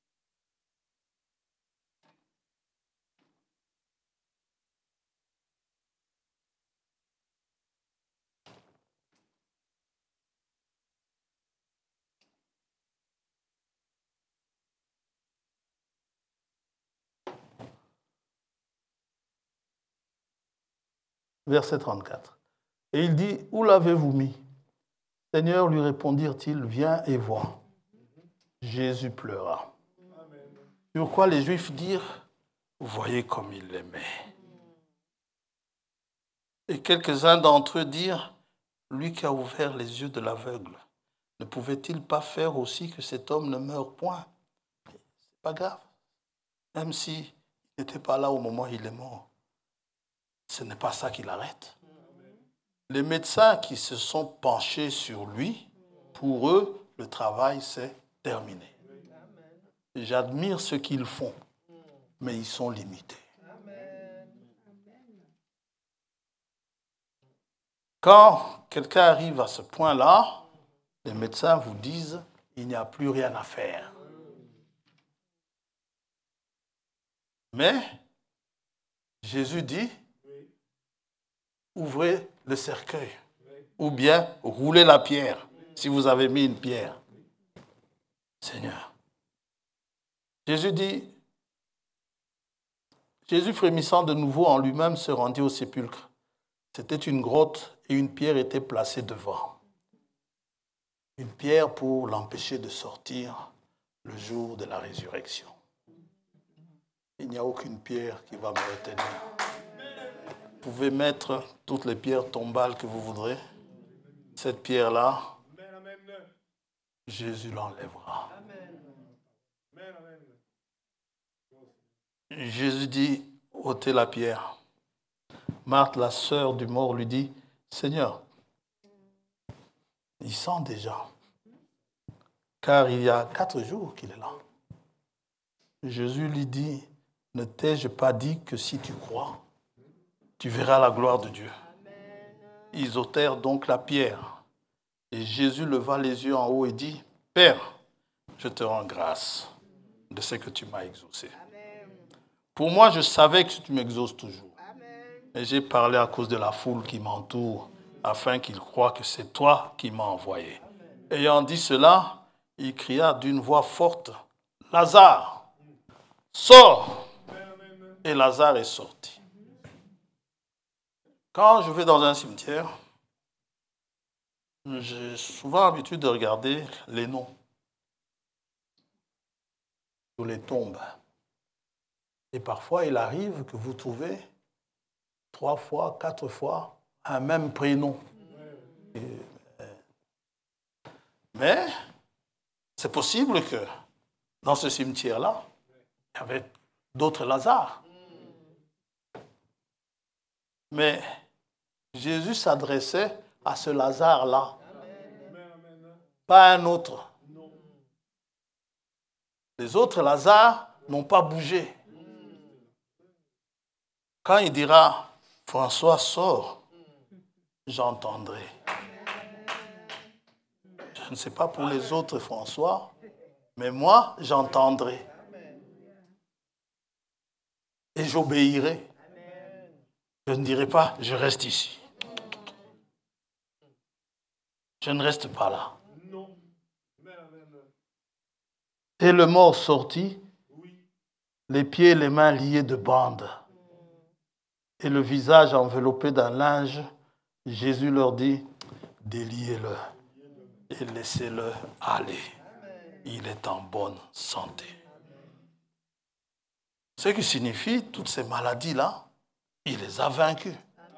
A: Verset trente-quatre. Et il dit, où l'avez-vous mis? Seigneur, lui répondirent-ils, viens et vois. Jésus pleura. Sur quoi les Juifs dirent, voyez comme il l'aimait. Et quelques-uns d'entre eux dirent, lui qui a ouvert les yeux de l'aveugle, ne pouvait-il pas faire aussi que cet homme ne meure point? pas grave. Même s'il n'était pas là au moment où il est mort, ce n'est pas ça qui l'arrête. Les médecins qui se sont penchés sur lui, pour eux, le travail s'est terminé. J'admire ce qu'ils font, mais ils sont limités. Quand quelqu'un arrive à ce point-là, les médecins vous disent qu'il n'y a plus rien à faire. Mais Jésus dit, ouvrez le cercueil ou bien roulez la pierre si vous avez mis une pierre. Seigneur. Jésus dit, Jésus frémissant de nouveau en lui-même se rendit au sépulcre. C'était une grotte et une pierre était placée devant. Une pierre pour l'empêcher de sortir le jour de la résurrection. Il n'y a aucune pierre qui va me retenir. Vous pouvez mettre toutes les pierres tombales que vous voudrez. Cette pierre-là, Jésus l'enlèvera. Jésus dit, ôtez la pierre. Marthe, la sœur du mort, lui dit, Seigneur, il sent déjà, car il y a quatre jours qu'il est là. Jésus lui dit, ne t'ai-je pas dit que si tu crois, tu verras la gloire de Dieu. Ils ôtèrent donc la pierre. Et Jésus leva les yeux en haut et dit, Père, je te rends grâce de ce que tu m'as exaucé. Pour moi, je savais que tu m'exauces toujours. Mais j'ai parlé à cause de la foule qui m'entoure, afin qu'ils croient que c'est toi qui m'as envoyé. Ayant dit cela, il cria d'une voix forte, Lazare, sors! Et Lazare est sorti. Quand je vais dans un cimetière, j'ai souvent l'habitude de regarder les noms sur les tombes. Et parfois, il arrive que vous trouvez trois fois, quatre fois un même prénom. Et, euh, mais c'est possible que dans ce cimetière-là, il y avait d'autres Lazare. Mais Jésus s'adressait à ce Lazare-là, pas à un autre. Les autres Lazare n'ont pas bougé. Quand il dira, François, sors, j'entendrai. Je ne sais pas pour les autres François, mais moi, j'entendrai. Et j'obéirai. Je ne dirai pas, je reste ici. Je ne reste pas là. Et le mort sortit, les pieds et les mains liés de bandes, et le visage enveloppé d'un linge. Jésus leur dit, déliez-le et laissez-le aller. Il est en bonne santé. Ce qui signifie, toutes ces maladies-là, il les a vaincus.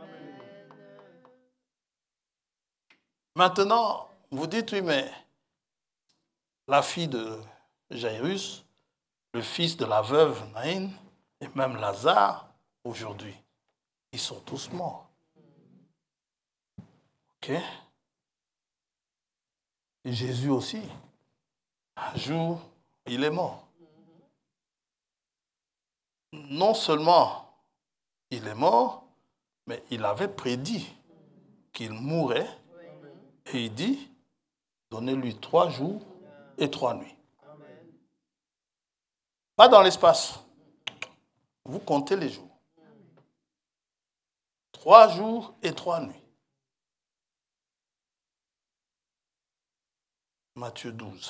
A: Maintenant, vous dites, oui, mais la fille de Jairus, le fils de la veuve Naïn, et même Lazare, aujourd'hui, ils sont tous morts. Ok? Et Jésus aussi, un jour, il est mort. Non seulement il est mort, mais il avait prédit qu'il mourrait. Et il dit, donnez-lui trois jours et trois nuits. Pas dans l'espace. Vous comptez les jours. Trois jours et trois nuits. Matthieu douze.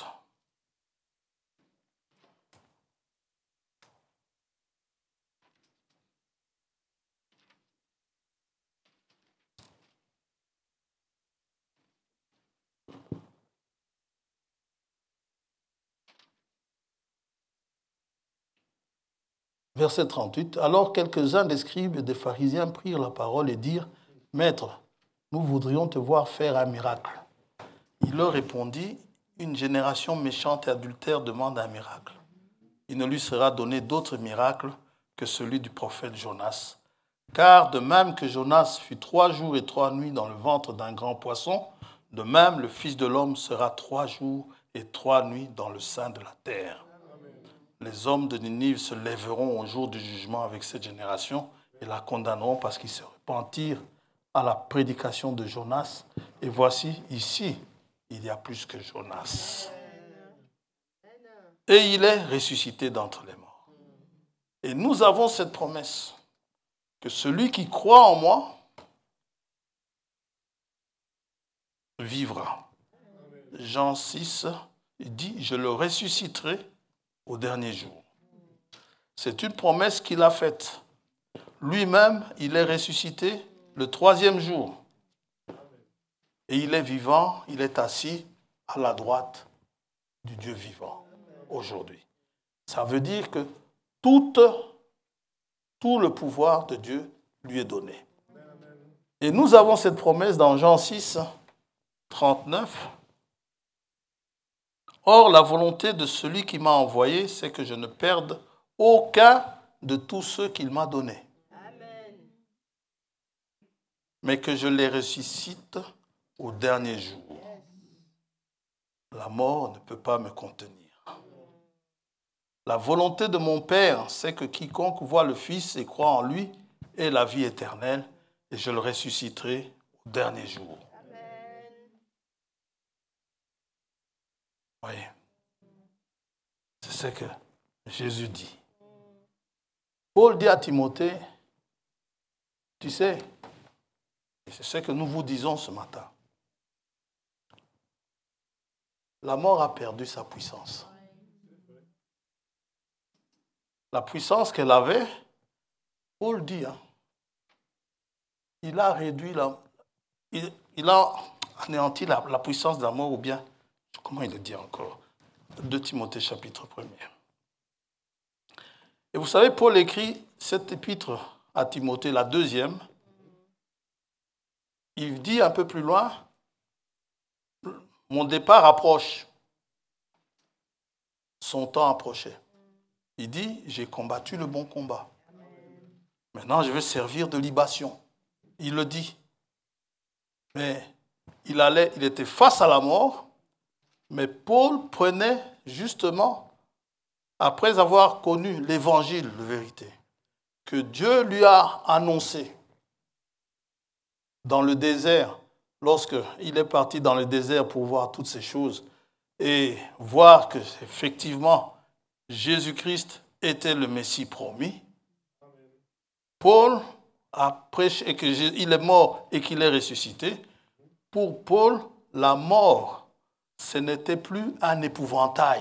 A: Verset trente-huit. Alors quelques-uns des scribes et des pharisiens prirent la parole et dirent, « Maître, nous voudrions te voir faire un miracle. » Il leur répondit, « Une génération méchante et adultère demande un miracle. il ne lui sera donné d'autre miracle que celui du prophète Jonas. Car de même que Jonas fut trois jours et trois nuits dans le ventre d'un grand poisson, de même le Fils de l'homme sera trois jours et trois nuits dans le sein de la terre. Les hommes de Ninive se lèveront au jour du jugement avec cette génération et la condamneront parce qu'ils se repentirent à la prédication de Jonas. Et voici, ici, il y a plus que Jonas. Et il est ressuscité d'entre les morts. Et nous avons cette promesse que celui qui croit en moi vivra. Jean six, il dit, je le ressusciterai au dernier jour. C'est une promesse qu'il a faite. Lui-même, il est ressuscité le troisième jour. Et il est vivant, il est assis à la droite du Dieu vivant aujourd'hui. Ça veut dire que tout, tout le pouvoir de Dieu lui est donné. Et nous avons cette promesse dans Jean six, trente-neuf. Or, la volonté de celui qui m'a envoyé, c'est que je ne perde aucun de tous ceux qu'il m'a donnés. Amen. Mais que je les ressuscite au dernier jour. La mort ne peut pas me contenir. La volonté de mon Père, c'est que quiconque voit le Fils et croit en lui ait la vie éternelle, et je le ressusciterai au dernier jour. Oui. C'est ce que Jésus dit. Paul dit à Timothée, tu sais, c'est ce que nous vous disons ce matin. La mort a perdu sa puissance. La puissance qu'elle avait, Paul dit, hein, il a réduit, la, il, il a anéanti la, la puissance de la mort, ou bien, comment il le dit encore, deux Timothée chapitre premier. Et vous savez, Paul écrit cette épître à Timothée, la deuxième. Il dit un peu plus loin, mon départ approche, son temps approchait. Il dit, j'ai combattu le bon combat. Maintenant, je vais servir de libation. Il le dit. Mais il allait, il était face à la mort, mais Paul prenait justement, après avoir connu l'évangile de vérité, que Dieu lui a annoncé dans le désert, lorsqu'il est parti dans le désert pour voir toutes ces choses et voir que effectivement Jésus-Christ était le Messie promis. Paul a prêché et qu'il est mort et qu'il est ressuscité. Pour Paul, la mort, ce n'était plus un épouvantail.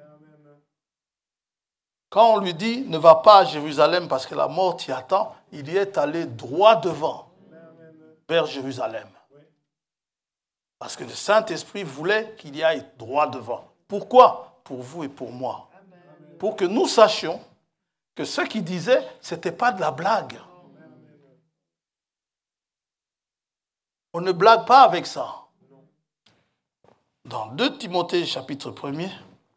A: Quand on lui dit ne va pas à Jérusalem parce que la mort t'y attend, il y est allé droit devant vers Jérusalem. Parce que le Saint-Esprit voulait qu'il y aille droit devant. Pourquoi? Pour vous et pour moi. Pour que nous sachions que ce qu'il disait, ce n'était pas de la blague. On ne blague pas avec ça. Dans deux Timothée chapitre premier,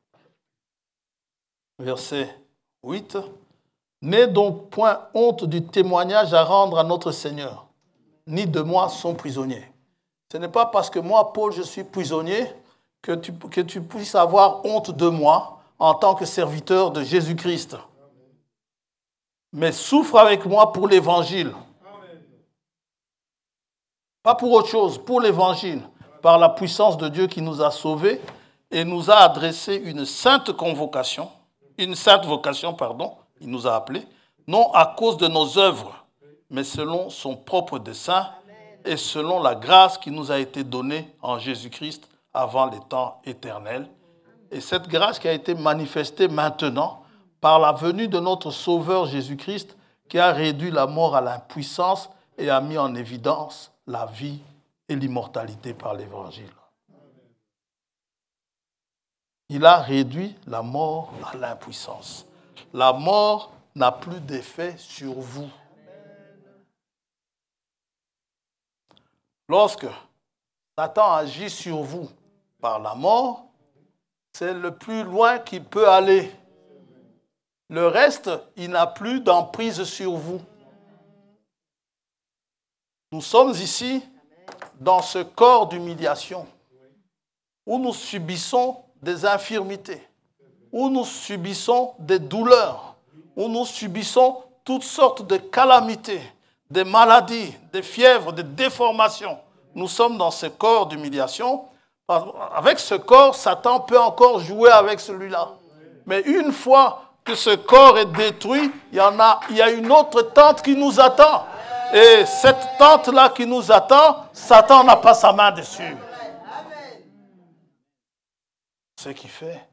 A: verset huit, « N'aie donc point honte du témoignage à rendre à notre Seigneur, ni de moi son prisonnier. » Ce n'est pas parce que moi, Paul, je suis prisonnier que tu, que tu puisses avoir honte de moi en tant que serviteur de Jésus-Christ. Mais souffre avec moi pour l'évangile. Pas pour autre chose, pour l'évangile, par la puissance de Dieu qui nous a sauvés et nous a adressé une sainte convocation, une sainte vocation, pardon, il nous a appelés, non à cause de nos œuvres, mais selon son propre dessein et selon la grâce qui nous a été donnée en Jésus-Christ avant les temps éternels. Et cette grâce qui a été manifestée maintenant par la venue de notre Sauveur Jésus-Christ qui a réduit la mort à l'impuissance et a mis en évidence la vie et l'immortalité par l'Évangile. Il a réduit la mort à l'impuissance. La mort n'a plus d'effet sur vous. Lorsque Satan agit sur vous par la mort, c'est le plus loin qu'il peut aller. Le reste, il n'a plus d'emprise sur vous. Nous sommes ici dans ce corps d'humiliation où nous subissons des infirmités, où nous subissons des douleurs, où nous subissons toutes sortes de calamités, des maladies, des fièvres, des déformations. Nous sommes dans ce corps d'humiliation. Avec ce corps, Satan peut encore jouer avec celui-là. Mais une fois que ce corps est détruit, il y en a, il y a une autre tente qui nous attend. Et cette tente-là qui nous attend, Satan n'a pas sa main dessus. Ce qui fait,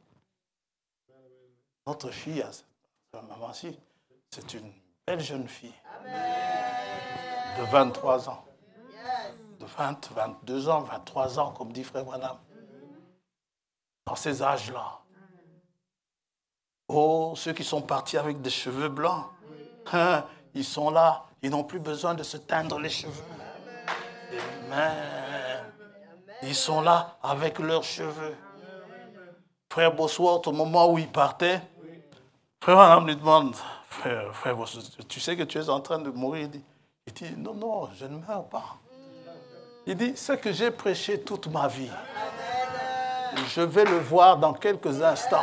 A: notre fille, sa maman-ci, c'est une belle jeune fille de vingt-trois ans. De vingt, vingt-deux ans, vingt-trois ans, comme dit Frère Branham. Dans ces âges-là. Oh, ceux qui sont partis avec des cheveux blancs, hein, ils sont là, ils n'ont plus besoin de se teindre les cheveux. Amen. Ils sont là avec leurs cheveux. Frère Bosworth, au moment où il partait, Frère Branham lui demande, frère, frère Bosworth, tu sais que tu es en train de mourir? Il dit, il dit non, non, je ne meurs pas. Il dit, ce que j'ai prêché toute ma vie, je vais le voir dans quelques instants.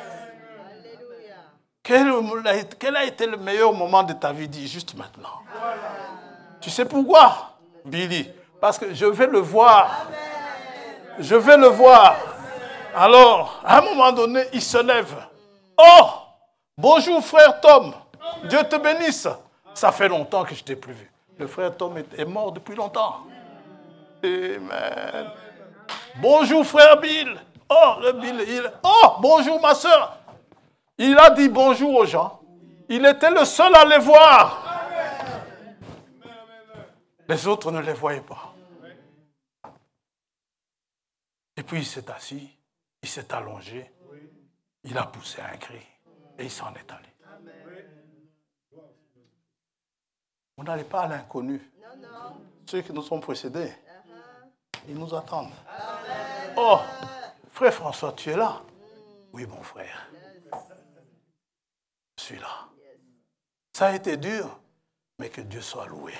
A: Quel, quel a été le meilleur moment de ta vie? Dit juste maintenant. Tu sais pourquoi, Billy? Parce que je vais le voir. Je vais le voir. Alors, à un moment donné, il se lève. Oh, bonjour frère Tom. Dieu te bénisse. Ça fait longtemps que je ne t'ai plus vu. Le frère Tom est mort depuis longtemps. Amen. Bonjour frère Bill. Oh, le Bill, il... Oh, bonjour ma soeur. Il a dit bonjour aux gens. Il était le seul à les voir. Les autres ne les voyaient pas. Et puis il s'est assis, il s'est allongé, il a poussé un cri et il s'en est allé. Vous n'allez pas à l'inconnu. Ceux qui nous ont précédés, ils nous attendent. Oh, frère François, tu es là? Oui, mon frère. Je suis là. Ça a été dur, mais que Dieu soit loué.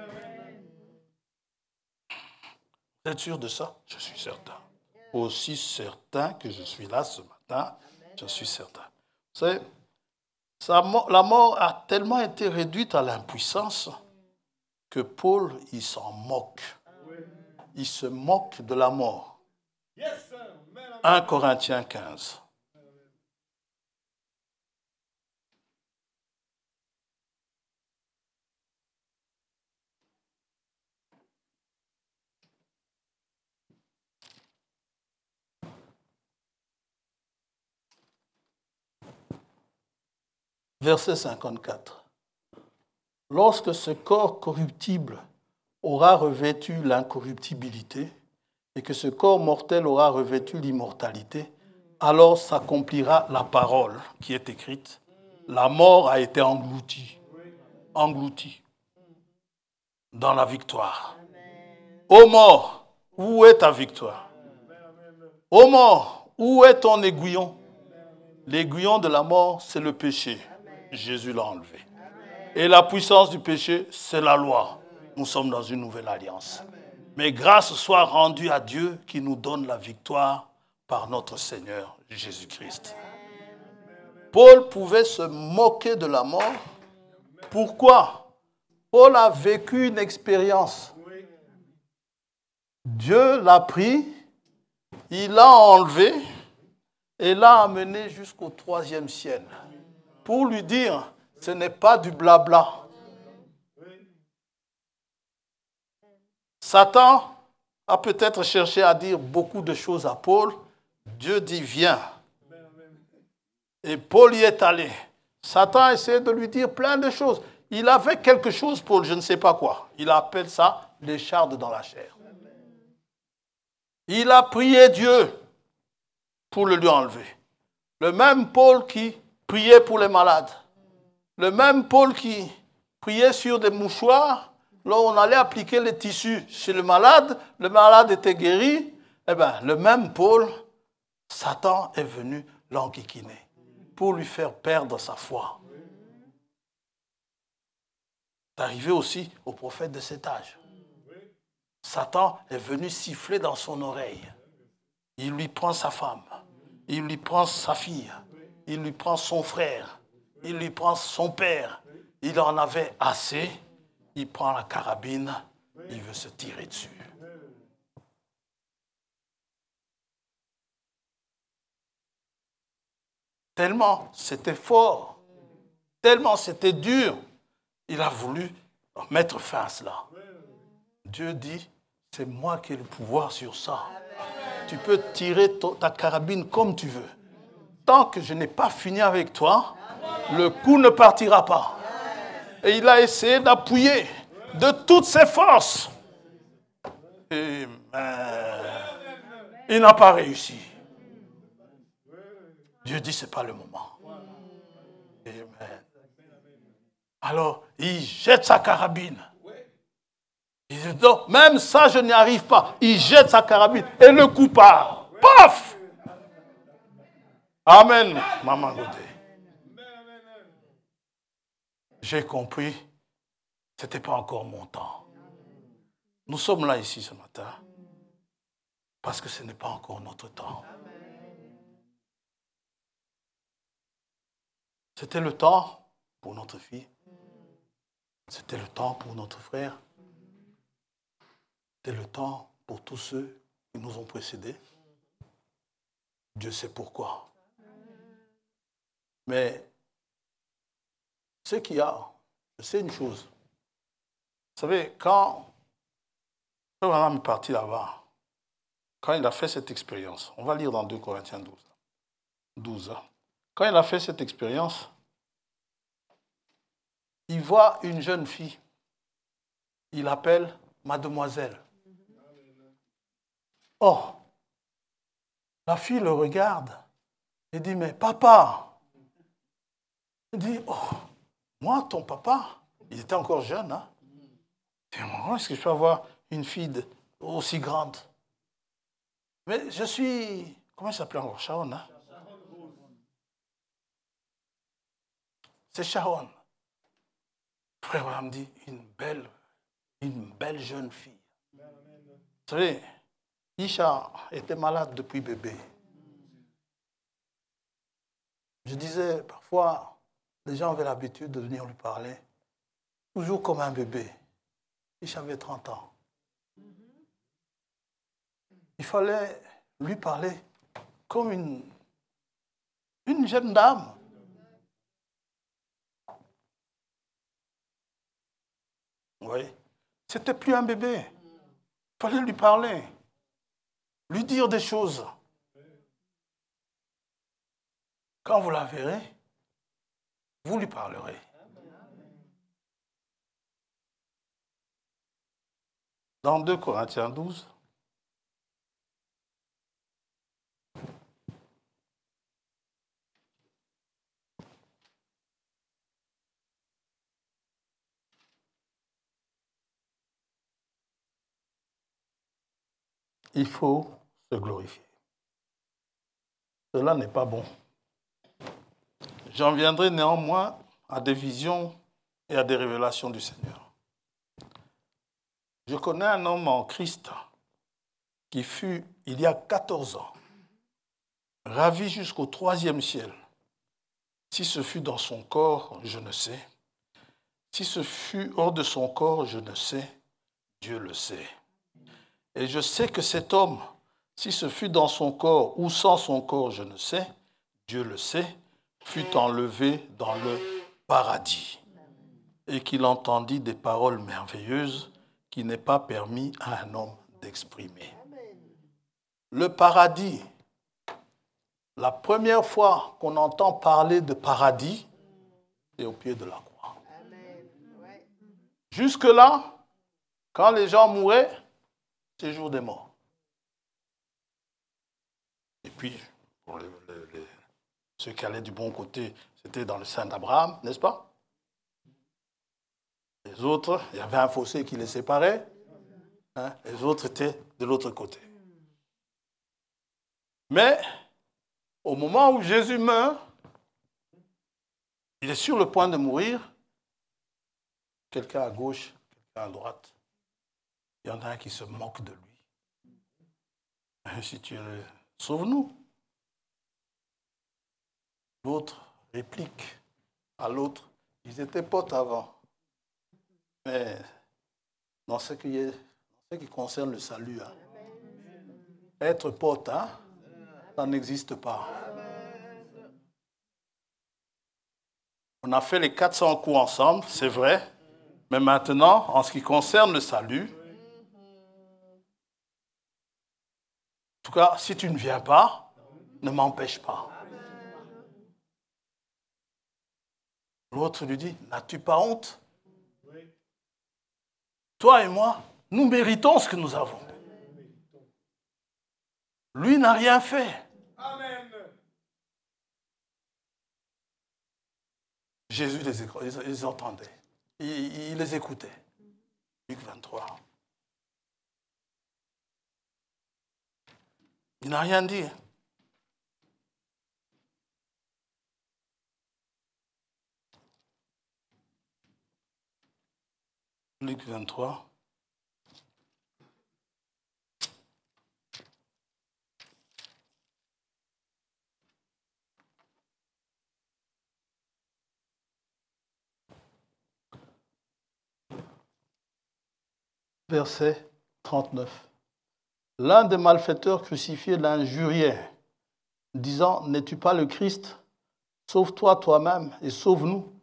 A: Vous êtes sûr de ça? Je suis certain. Aussi certain que je suis là ce matin, je suis certain. Vous savez, ça, la mort a tellement été réduite à l'impuissance que Paul, il s'en moque. Il se moque de la mort. un Corinthiens quinze. Verset cinquante-quatre. Lorsque ce corps corruptible aura revêtu l'incorruptibilité et que ce corps mortel aura revêtu l'immortalité, alors s'accomplira la parole qui est écrite. La mort a été engloutie, engloutie dans la victoire. Ô mort, où est ta victoire? Ô mort, où est ton aiguillon? L'aiguillon de la mort, c'est le péché. Jésus l'a enlevé. Et la puissance du péché, c'est la loi. Nous sommes dans une nouvelle alliance. Mais grâce soit rendue à Dieu qui nous donne la victoire par notre Seigneur Jésus-Christ. Paul pouvait se moquer de la mort. Pourquoi? Paul a vécu une expérience. Dieu l'a pris, il l'a enlevé et l'a amené jusqu'au troisième ciel. Pour lui dire, ce n'est pas du blabla. Satan a peut-être cherché à dire beaucoup de choses à Paul. Dieu dit, viens. Et Paul y est allé. Satan a essayé de lui dire plein de choses. Il avait quelque chose, Paul, je ne sais pas quoi. Il appelle ça l'écharde dans la chair. Il a prié Dieu pour le lui enlever. Le même Paul qui priait pour les malades. Le même Paul qui priait sur des mouchoirs. Là, on allait appliquer les tissus chez le malade. Le malade était guéri. Eh bien, le même Paul, Satan est venu l'enquiquiner pour lui faire perdre sa foi. C'est arrivé aussi au prophète de cet âge. Satan est venu siffler dans son oreille. Il lui prend sa femme, il lui prend sa fille, il lui prend son frère, il lui prend son père. Il en avait assez, il prend la carabine, il veut se tirer dessus. Tellement c'était fort, tellement c'était dur, il a voulu mettre fin à cela. Dieu dit, c'est moi qui ai le pouvoir sur ça. Tu peux tirer ta carabine comme tu veux. Tant que je n'ai pas fini avec toi, le coup ne partira pas. Et il a essayé d'appuyer de toutes ses forces. Et ben, il n'a pas réussi. Dieu dit, ce n'est pas le moment. Amen. Alors, il jette sa carabine. Il dit, non, même ça, je n'y arrive pas. Il jette sa carabine et le coup part. Paf! Amen, Maman Godé. J'ai compris, ce n'était pas encore mon temps. Nous sommes là ici ce matin parce que ce n'est pas encore notre temps. C'était le temps pour notre fille. C'était le temps pour notre frère. C'était le temps pour tous ceux qui nous ont précédés. Dieu sait pourquoi. Mais ce qu'il y a, je sais une chose. Vous savez, quand Abraham est parti là-bas, quand il a fait cette expérience, on va lire dans deux Corinthiens douze. douze. Quand il a fait cette expérience, il voit une jeune fille. Il l'appelle Mademoiselle. Oh, la fille le regarde et dit, mais papa. Il dit, oh, moi, ton papa, il était encore jeune, hein. Comment est-ce que je peux avoir une fille aussi grande? Mais je suis, comment il s'appelait encore? Sharon, hein? C'est Sharon. Frère Abraham dit, une belle, une belle jeune fille. Vous savez, Isha était malade depuis bébé. Je disais, parfois, les gens avaient l'habitude de venir lui parler, toujours comme un bébé. Isha avait trente ans. Il fallait lui parler comme une, une jeune dame. Vous voyez? C'était plus un bébé. Il fallait lui parler, lui dire des choses. Quand vous la verrez, vous lui parlerez. Dans deux Corinthiens douze, il faut se glorifier. Cela n'est pas bon. J'en viendrai néanmoins à des visions et à des révélations du Seigneur. Je connais un homme en Christ qui fut, il y a quatorze ans, ravi jusqu'au troisième ciel. Si ce fut dans son corps, je ne sais. Si ce fut hors de son corps, je ne sais. Dieu le sait. Et je sais que cet homme, si ce fut dans son corps ou sans son corps, je ne sais, Dieu le sait, fut enlevé dans le paradis et qu'il entendit des paroles merveilleuses qui n'est pas permis à un homme d'exprimer. Le paradis, la première fois qu'on entend parler de paradis, c'est au pied de la croix. Jusque-là, quand les gens mouraient, c'est le jour des morts. Et puis, pour les, les, les, ceux qui allaient du bon côté, c'était dans le sein d'Abraham, n'est-ce pas? Les autres, il y avait un fossé qui les séparait. Hein, les autres étaient de l'autre côté. Mais, au moment où Jésus meurt, Il est sur le point de mourir. Quelqu'un à gauche, quelqu'un à droite. Il y en a un qui se moque de lui. Si tu le... Sauve-nous. L'autre réplique à l'autre. Ils étaient potes avant. Mais dans ce qui, est, dans ce qui concerne le salut, hein, être pote, hein, ça n'existe pas. On a fait les quatre cents coups ensemble, c'est vrai. Mais maintenant, en ce qui concerne le salut, en tout cas, si tu ne viens pas, ne m'empêche pas. L'autre lui dit, n'as-tu pas honte? Toi et moi, nous méritons ce que nous avons. Lui n'a rien fait. Amen. Jésus les, ils les entendait. Il, il les écoutait. Luc vingt-trois. Il n'a rien dit. Luc vingt-trois. Verset trente-neuf. L'un des malfaiteurs crucifiés l'injuriait, disant, n'es-tu pas le Christ? Sauve-toi toi-même et sauve-nous.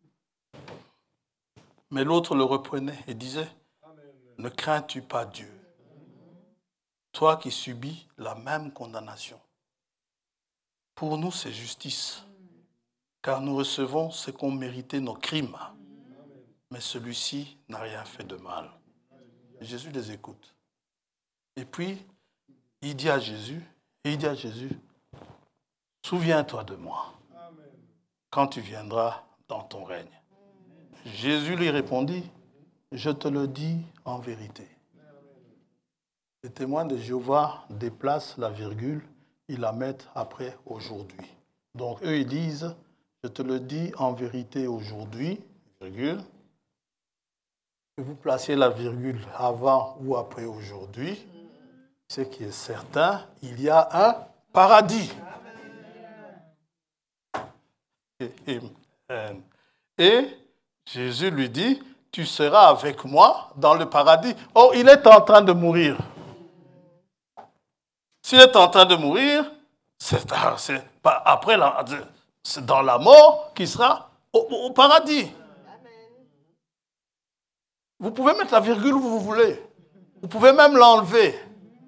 A: Mais l'autre le reprenait et disait, ne crains-tu pas Dieu, toi qui subis la même condamnation? Pour nous, c'est justice, car nous recevons ce qu'ont mérité nos crimes. Mais celui-ci n'a rien fait de mal. Jésus les écoute. Et puis, il dit à Jésus, et il dit à Jésus, souviens-toi de moi quand tu viendras dans ton règne. Jésus lui répondit, je te le dis en vérité. Les témoins de Jéhovah déplacent la virgule, ils la mettent après aujourd'hui. Donc eux, ils disent, je te le dis en vérité aujourd'hui, virgule. Que vous placiez la virgule avant ou après aujourd'hui, ce qui est certain, il y a un paradis. Et, et, et Jésus lui dit, tu seras avec moi dans le paradis. Oh, il est en train de mourir. S'il est en train de mourir, c'est, c'est après la, c'est dans la mort qu'il sera au, au paradis. Vous pouvez mettre la virgule où vous voulez. Vous pouvez même l'enlever.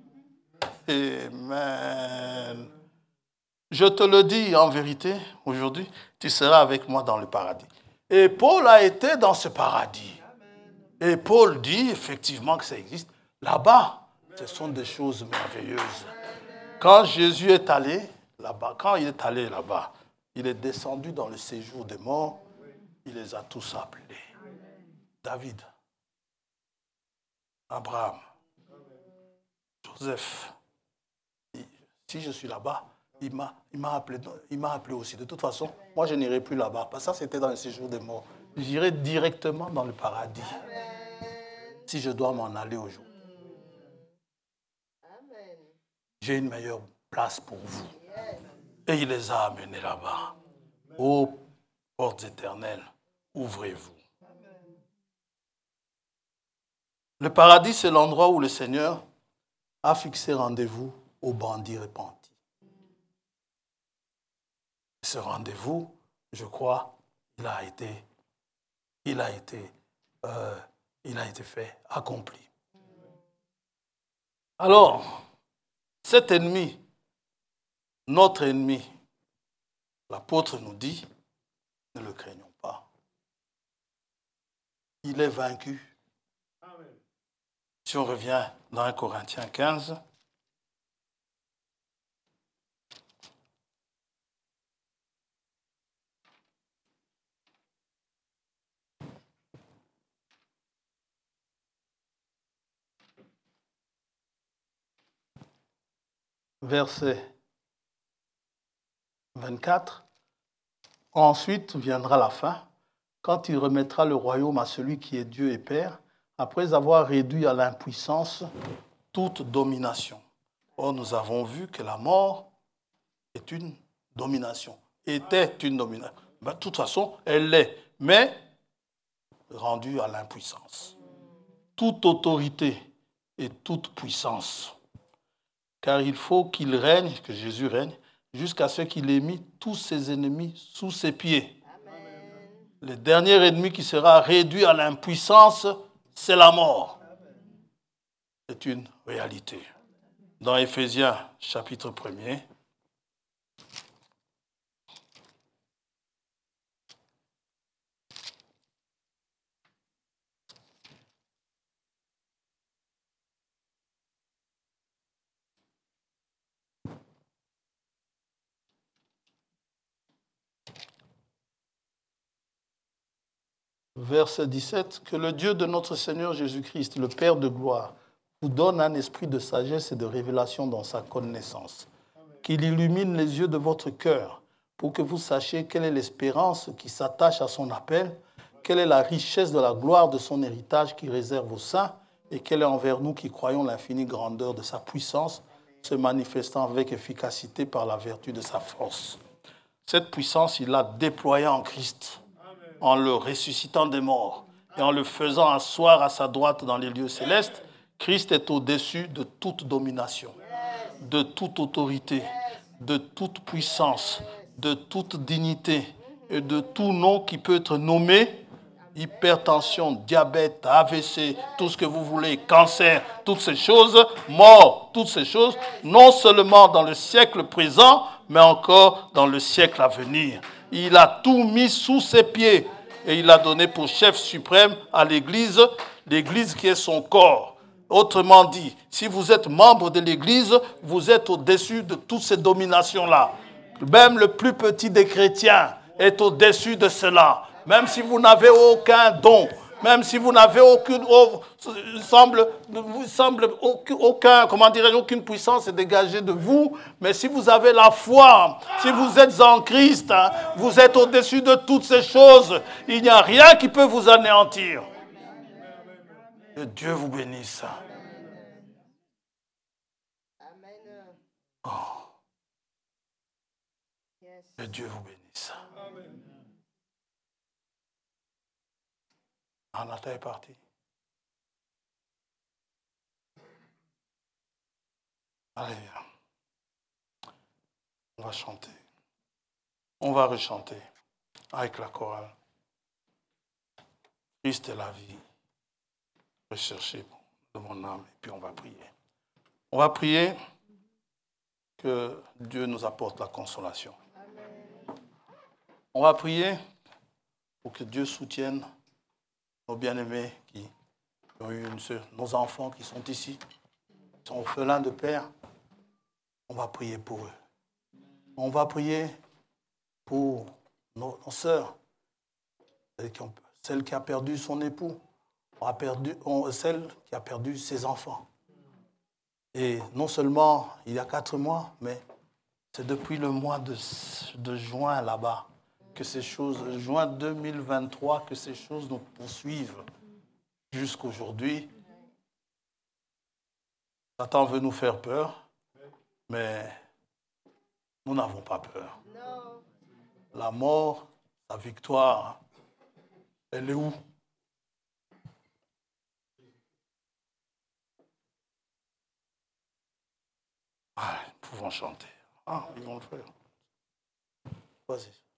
A: Amen. Je te le dis en vérité, aujourd'hui, tu seras avec moi dans le paradis. Et Paul a été dans ce paradis. Et Paul dit effectivement que ça existe. Là-bas, ce sont des choses merveilleuses. Quand Jésus est allé là-bas, quand il est allé là-bas, il est descendu dans le séjour des morts, il les a tous appelés. David, Abraham, Joseph. Si je suis là-bas, il m'a, il m'a appelé, il m'a appelé aussi. De toute façon, moi je n'irai plus là-bas, parce que ça c'était dans le séjour des morts. J'irai directement dans le paradis. Si je dois m'en aller aujourd'hui. J'ai une meilleure place pour vous. Et il les a amenés là-bas. Ô portes éternelles, ouvrez-vous. Le paradis, c'est l'endroit où le Seigneur a fixé rendez-vous aux bandits repentis. Ce rendez-vous, je crois, il a été, il a été, euh, il a été fait, accompli. Alors, cet ennemi, notre ennemi, l'apôtre nous dit, ne le craignons pas. Il est vaincu. Amen. Si on revient dans un Corinthiens quinze, verset vingt-quatre, Ensuite viendra la fin, quand il remettra le royaume à celui qui est Dieu et Père, après avoir réduit à l'impuissance toute domination. Or, nous avons vu que la mort est une domination, était une domination. Ben, de toute façon, elle l'est, mais rendue à l'impuissance. Toute autorité et toute puissance. Car il faut qu'il règne, que Jésus règne, jusqu'à ce qu'il ait mis tous ses ennemis sous ses pieds. Amen. Le dernier ennemi qui sera réduit à l'impuissance, c'est la mort. C'est une réalité. Dans Éphésiens, chapitre premier, verset dix-sept, que le Dieu de notre Seigneur Jésus-Christ, le Père de gloire, vous donne un esprit de sagesse et de révélation dans sa connaissance, qu'il illumine les yeux de votre cœur, pour que vous sachiez quelle est l'espérance qui s'attache à son appel, quelle est la richesse de la gloire de son héritage qui réserve aux saints, et quelle est envers nous qui croyons l'infinie grandeur de sa puissance, se manifestant avec efficacité par la vertu de sa force. Cette puissance, il l'a déployée en Christ, en le ressuscitant des morts et en le faisant asseoir à sa droite dans les lieux célestes. Christ est au-dessus de toute domination, de toute autorité, de toute puissance, de toute dignité et de tout nom qui peut être nommé, hypertension, diabète, A V C, tout ce que vous voulez, cancer, toutes ces choses, mort, toutes ces choses, non seulement dans le siècle présent, mais encore dans le siècle à venir. Il a tout mis sous ses pieds et il a donné pour chef suprême à l'Église, l'Église qui est son corps. Autrement dit, si vous êtes membre de l'Église, vous êtes au-dessus de toutes ces dominations-là. Même le plus petit des chrétiens est au-dessus de cela. Même si vous n'avez aucun don, même si vous n'avez aucune, semble, semble aucun, comment dirais-je, aucune puissance est dégagée de vous, mais si vous avez la foi, si vous êtes en Christ, hein, vous êtes au-dessus de toutes ces choses. Il n'y a rien qui peut vous anéantir. Que Dieu vous bénisse. Oh. Que Dieu vous bénisse. Anata est parti. Allez, on va chanter. On va rechanter avec la chorale. Christ est la vie. Recherchez de mon âme et puis on va prier. On va prier que Dieu nous apporte la consolation. On va prier pour que Dieu soutienne nos bien-aimés qui ont eu une sœur, nos enfants qui sont ici, qui sont orphelins de père. On va prier pour eux. On va prier pour nos, nos sœurs, celle qui, ont, celle qui a perdu son époux, on a perdu, on, celle qui a perdu ses enfants. Et non seulement il y a quatre mois, mais c'est depuis le mois de, de juin là-bas que ces choses, juin deux mille vingt-trois, que ces choses nous poursuivent jusqu'aujourd'hui. Satan veut nous faire peur, mais nous n'avons pas peur. La mort, la victoire, elle est où? Ah, nous pouvons chanter. Ah, ils vont le faire. Vas-y.